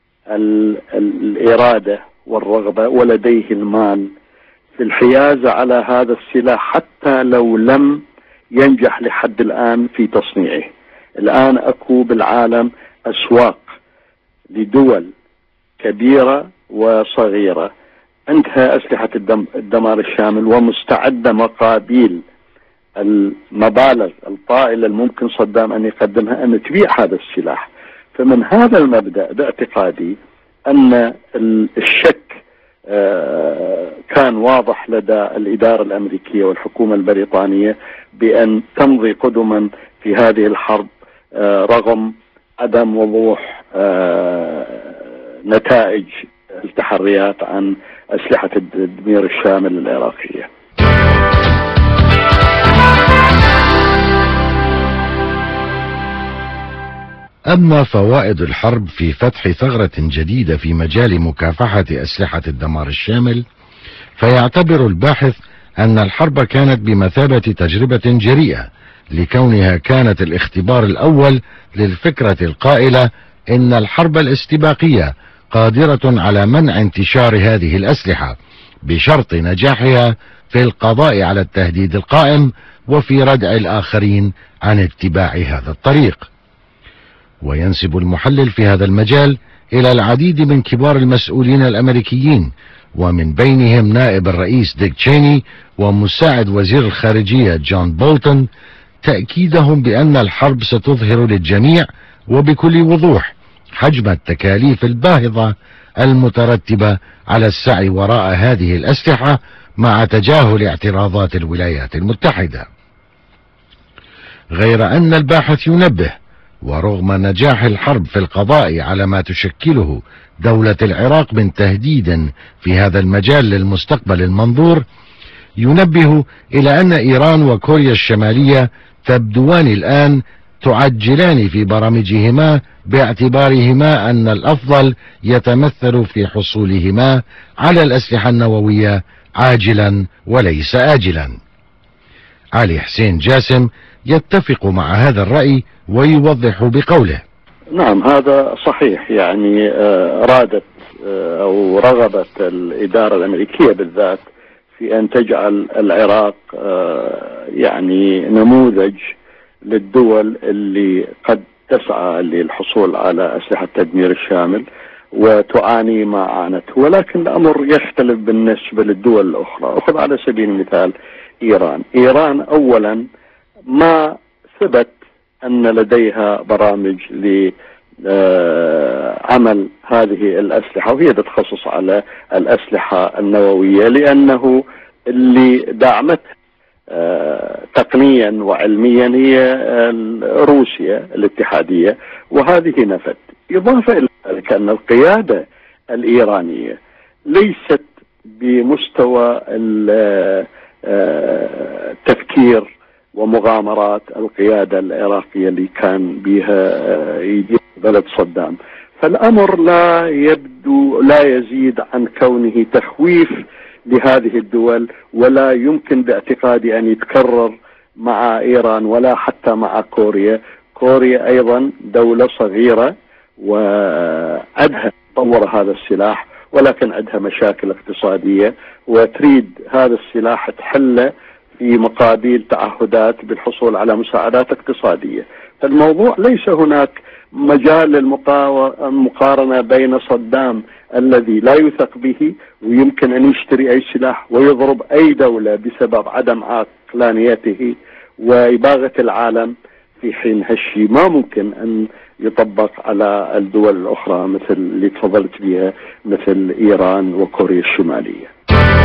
الإرادة والرغبة ولديه المال في الحيازة على هذا السلاح حتى لو لم ينجح لحد الآن في تصنيعه. الآن أكو بالعالم أسواق لدول كبيرة وصغيرة عندها أسلحة الدمار الشامل ومستعدة مقابل المبالغ الطائلة الممكن صدام أن يقدمها أن تبيع هذا السلاح. فمن هذا المبدأ باعتقادي أن الشك كان واضح لدى الإدارة الأمريكية والحكومة البريطانية بأن تمضي قدما في هذه الحرب رغم عدم وضوح نتائج التحريات عن أسلحة التدمير الشامل العراقية. أما فوائد الحرب في فتح ثغرة جديدة في مجال مكافحة أسلحة الدمار الشامل، فيعتبر الباحث أن الحرب كانت بمثابة تجربة جريئة، لكونها كانت الاختبار الأول للفكرة القائلة إن الحرب الاستباقية قادرة على منع انتشار هذه الأسلحة بشرط نجاحها في القضاء على التهديد القائم وفي ردع الآخرين عن اتباع هذا الطريق. وينسب المحلل في هذا المجال إلى العديد من كبار المسؤولين الأمريكيين، ومن بينهم نائب الرئيس ديك تشيني ومساعد وزير الخارجية جون بولتون، تأكيدهم بأن الحرب ستظهر للجميع وبكل وضوح حجم التكاليف الباهظة المترتبة على السعي وراء هذه الأسلحة مع تجاهل اعتراضات الولايات المتحدة. غير أن الباحث ينبه، ورغم نجاح الحرب في القضاء على ما تشكله دولة العراق من تهديد في هذا المجال للمستقبل المنظور، ينبه إلى أن إيران وكوريا الشمالية تبدوان الآن تعجلان في برامجهما باعتبارهما أن الأفضل يتمثل في حصولهما على الأسلحة النووية عاجلا وليس آجلا. علي حسين جاسم يتفق مع هذا الرأي ويوضح بقوله: نعم، هذا صحيح. يعني رادت أو رغبت الإدارة الأمريكية بالذات في أن تجعل العراق يعني نموذج للدول اللي قد تسعى للحصول على أسلحة التدمير الشامل وتعاني ما عانته، ولكن الأمر يختلف بالنسبة للدول الأخرى. أخذ على سبيل المثال إيران. إيران أولا ما ثبت أن لديها برامج لعمل هذه الأسلحة، وهي تتخصص على الأسلحة النووية، لأنه اللي دعمتها تقنيا وعلميا هي روسيا الاتحادية، وهذه نفت. إضافة إلى ذلك أن القيادة الإيرانية ليست بمستوى التفكير ومغامرات القيادة العراقية اللي كان بها يدير بلد صدام. فالأمر لا يبدو لا يزيد عن كونه تخويف لهذه الدول، ولا يمكن باعتقادي أن يتكرر مع إيران ولا حتى مع كوريا. كوريا أيضا دولة صغيرة وعندها تطور هذا السلاح، ولكن عندها مشاكل اقتصادية وتريد هذا السلاح تحله في مقابل تعهدات بالحصول على مساعدات اقتصادية. فالموضوع ليس هناك مجال للمقارنة بين صدام الذي لا يثق به ويمكن أن يشتري أي سلاح ويضرب أي دولة بسبب عدم عقلانيته وإباغة العالم، في حين هالشي ما ممكن أن يطبق على الدول الأخرى مثل اللي تفضلت بها مثل إيران وكوريا الشمالية.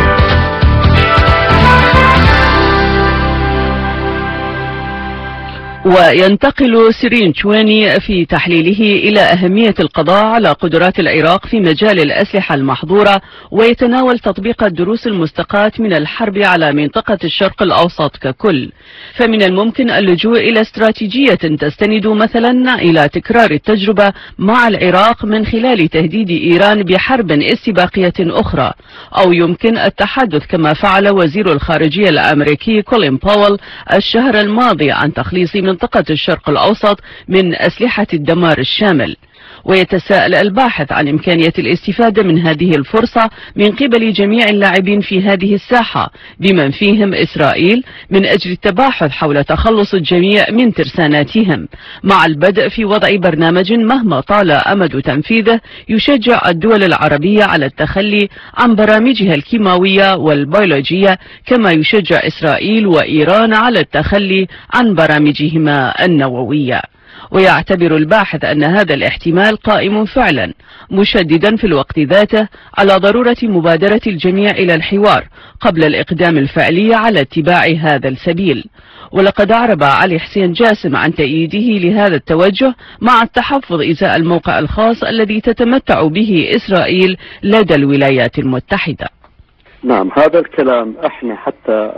وينتقل سيرين تشواني في تحليله إلى أهمية القضاء على قدرات العراق في مجال الأسلحة المحظورة، ويتناول تطبيق الدروس المستقاة من الحرب على منطقة الشرق الأوسط ككل. فمن الممكن اللجوء إلى استراتيجية تستند مثلا إلى تكرار التجربة مع العراق من خلال تهديد إيران بحرب استباقية أخرى، أو يمكن التحدث كما فعل وزير الخارجية الأمريكي كولين باول الشهر الماضي عن تخليص منطقة الشرق الأوسط من أسلحة الدمار الشامل. ويتساءل الباحث عن إمكانية الاستفادة من هذه الفرصة من قبل جميع اللاعبين في هذه الساحة بمن فيهم إسرائيل من أجل التباحث حول تخلص الجميع من ترساناتهم، مع البدء في وضع برنامج مهما طال أمد تنفيذه يشجع الدول العربية على التخلي عن برامجها الكيماوية والبيولوجية، كما يشجع إسرائيل وإيران على التخلي عن برامجهما النووية. ويعتبر الباحث أن هذا الاحتمال قائم فعلا، مشددا في الوقت ذاته على ضرورة مبادرة الجميع إلى الحوار قبل الإقدام الفعلي على اتباع هذا السبيل. ولقد أعرب علي حسين جاسم عن تأييده لهذا التوجه مع التحفظ إزاء الموقع الخاص الذي تتمتع به إسرائيل لدى الولايات المتحدة. نعم، هذا الكلام احنا حتى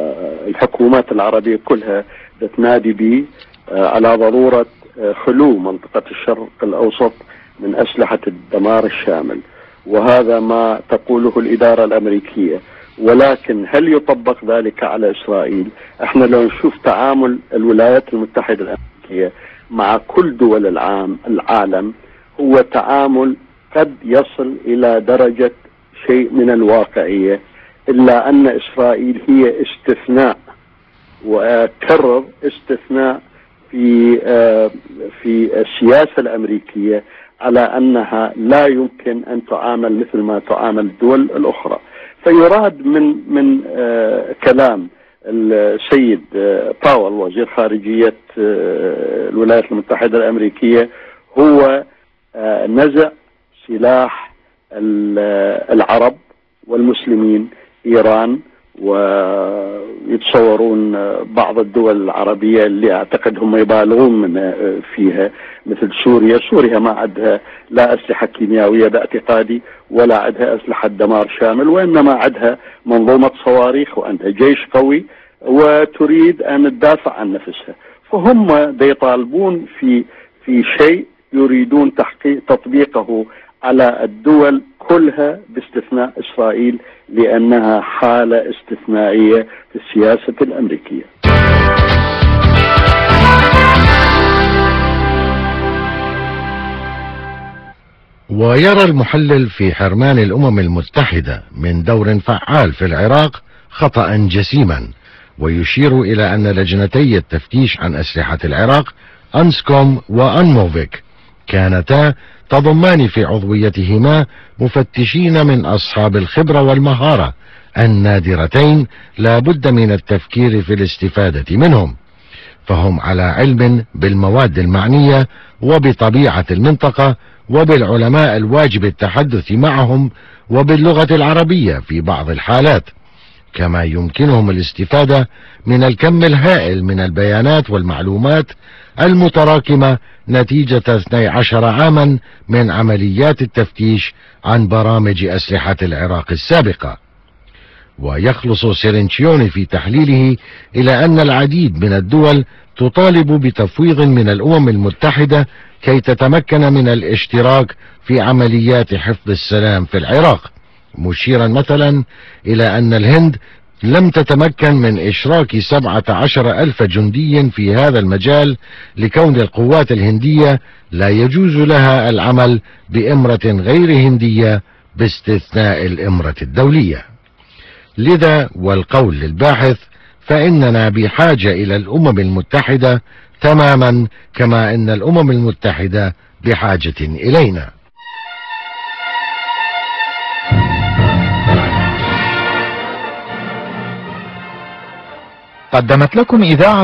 الحكومات العربية كلها تنادي به على ضرورة خلو منطقة الشرق الأوسط من أسلحة الدمار الشامل، وهذا ما تقوله الإدارة الأمريكية. ولكن هل يطبق ذلك على إسرائيل؟ احنا لو نشوف تعامل الولايات المتحدة الأمريكية مع كل دول العام العالم هو تعامل قد يصل إلى درجة شيء من الواقعية، إلا أن إسرائيل هي استثناء، وأكرر استثناء في في السياسة الأمريكية على أنها لا يمكن أن تعامل مثل ما تعامل الدول الأخرى. فيراد من من كلام السيد باول وزير خارجية الولايات المتحدة الأمريكية هو نزع سلاح العرب والمسلمين إيران، ويتصورون بعض الدول العربية اللي أعتقد هم يبالغون من فيها مثل سوريا. سوريا ما عندها لا أسلحة كيميائية باعتقادي ولا عندها أسلحة دمار شامل، وإنما عندها منظومة صواريخ وعندها جيش قوي وتريد أن تدافع عن نفسها. فهم يطالبون في في شيء يريدون تحقيق تطبيقه على الدول كلها باستثناء إسرائيل، لأنها حالة استثنائية في السياسة الأمريكية. ويرى المحلل في حرمان الأمم المتحدة من دور فعال في العراق خطأ جسيما، ويشير إلى أن لجنتي التفتيش عن أسلحة العراق أنسكوم وأنموفيك كانتا تضمان في عضويتهما مفتشين من أصحاب الخبرة والمهارة النادرتين لا بد من التفكير في الاستفادة منهم، فهم على علم بالمواد المعنية وبطبيعة المنطقة وبالعلماء الواجب التحدث معهم وباللغة العربية في بعض الحالات، كما يمكنهم الاستفادة من الكم الهائل من البيانات والمعلومات المتراكمة نتيجة اثني عشر عاما من عمليات التفتيش عن برامج أسلحة العراق السابقة. ويخلص سيرنشيوني في تحليله إلى أن العديد من الدول تطالب بتفويض من الأمم المتحدة كي تتمكن من الاشتراك في عمليات حفظ السلام في العراق، مشيرا مثلا إلى أن الهند لم تتمكن من إشراك سبعة عشر ألف جندي في هذا المجال لكون القوات الهندية لا يجوز لها العمل بإمرة غير هندية باستثناء الإمرة الدولية. لذا والقول للباحث فإننا بحاجة إلى الأمم المتحدة تماما كما أن الأمم المتحدة بحاجة إلينا. قدمت لكم إذاعة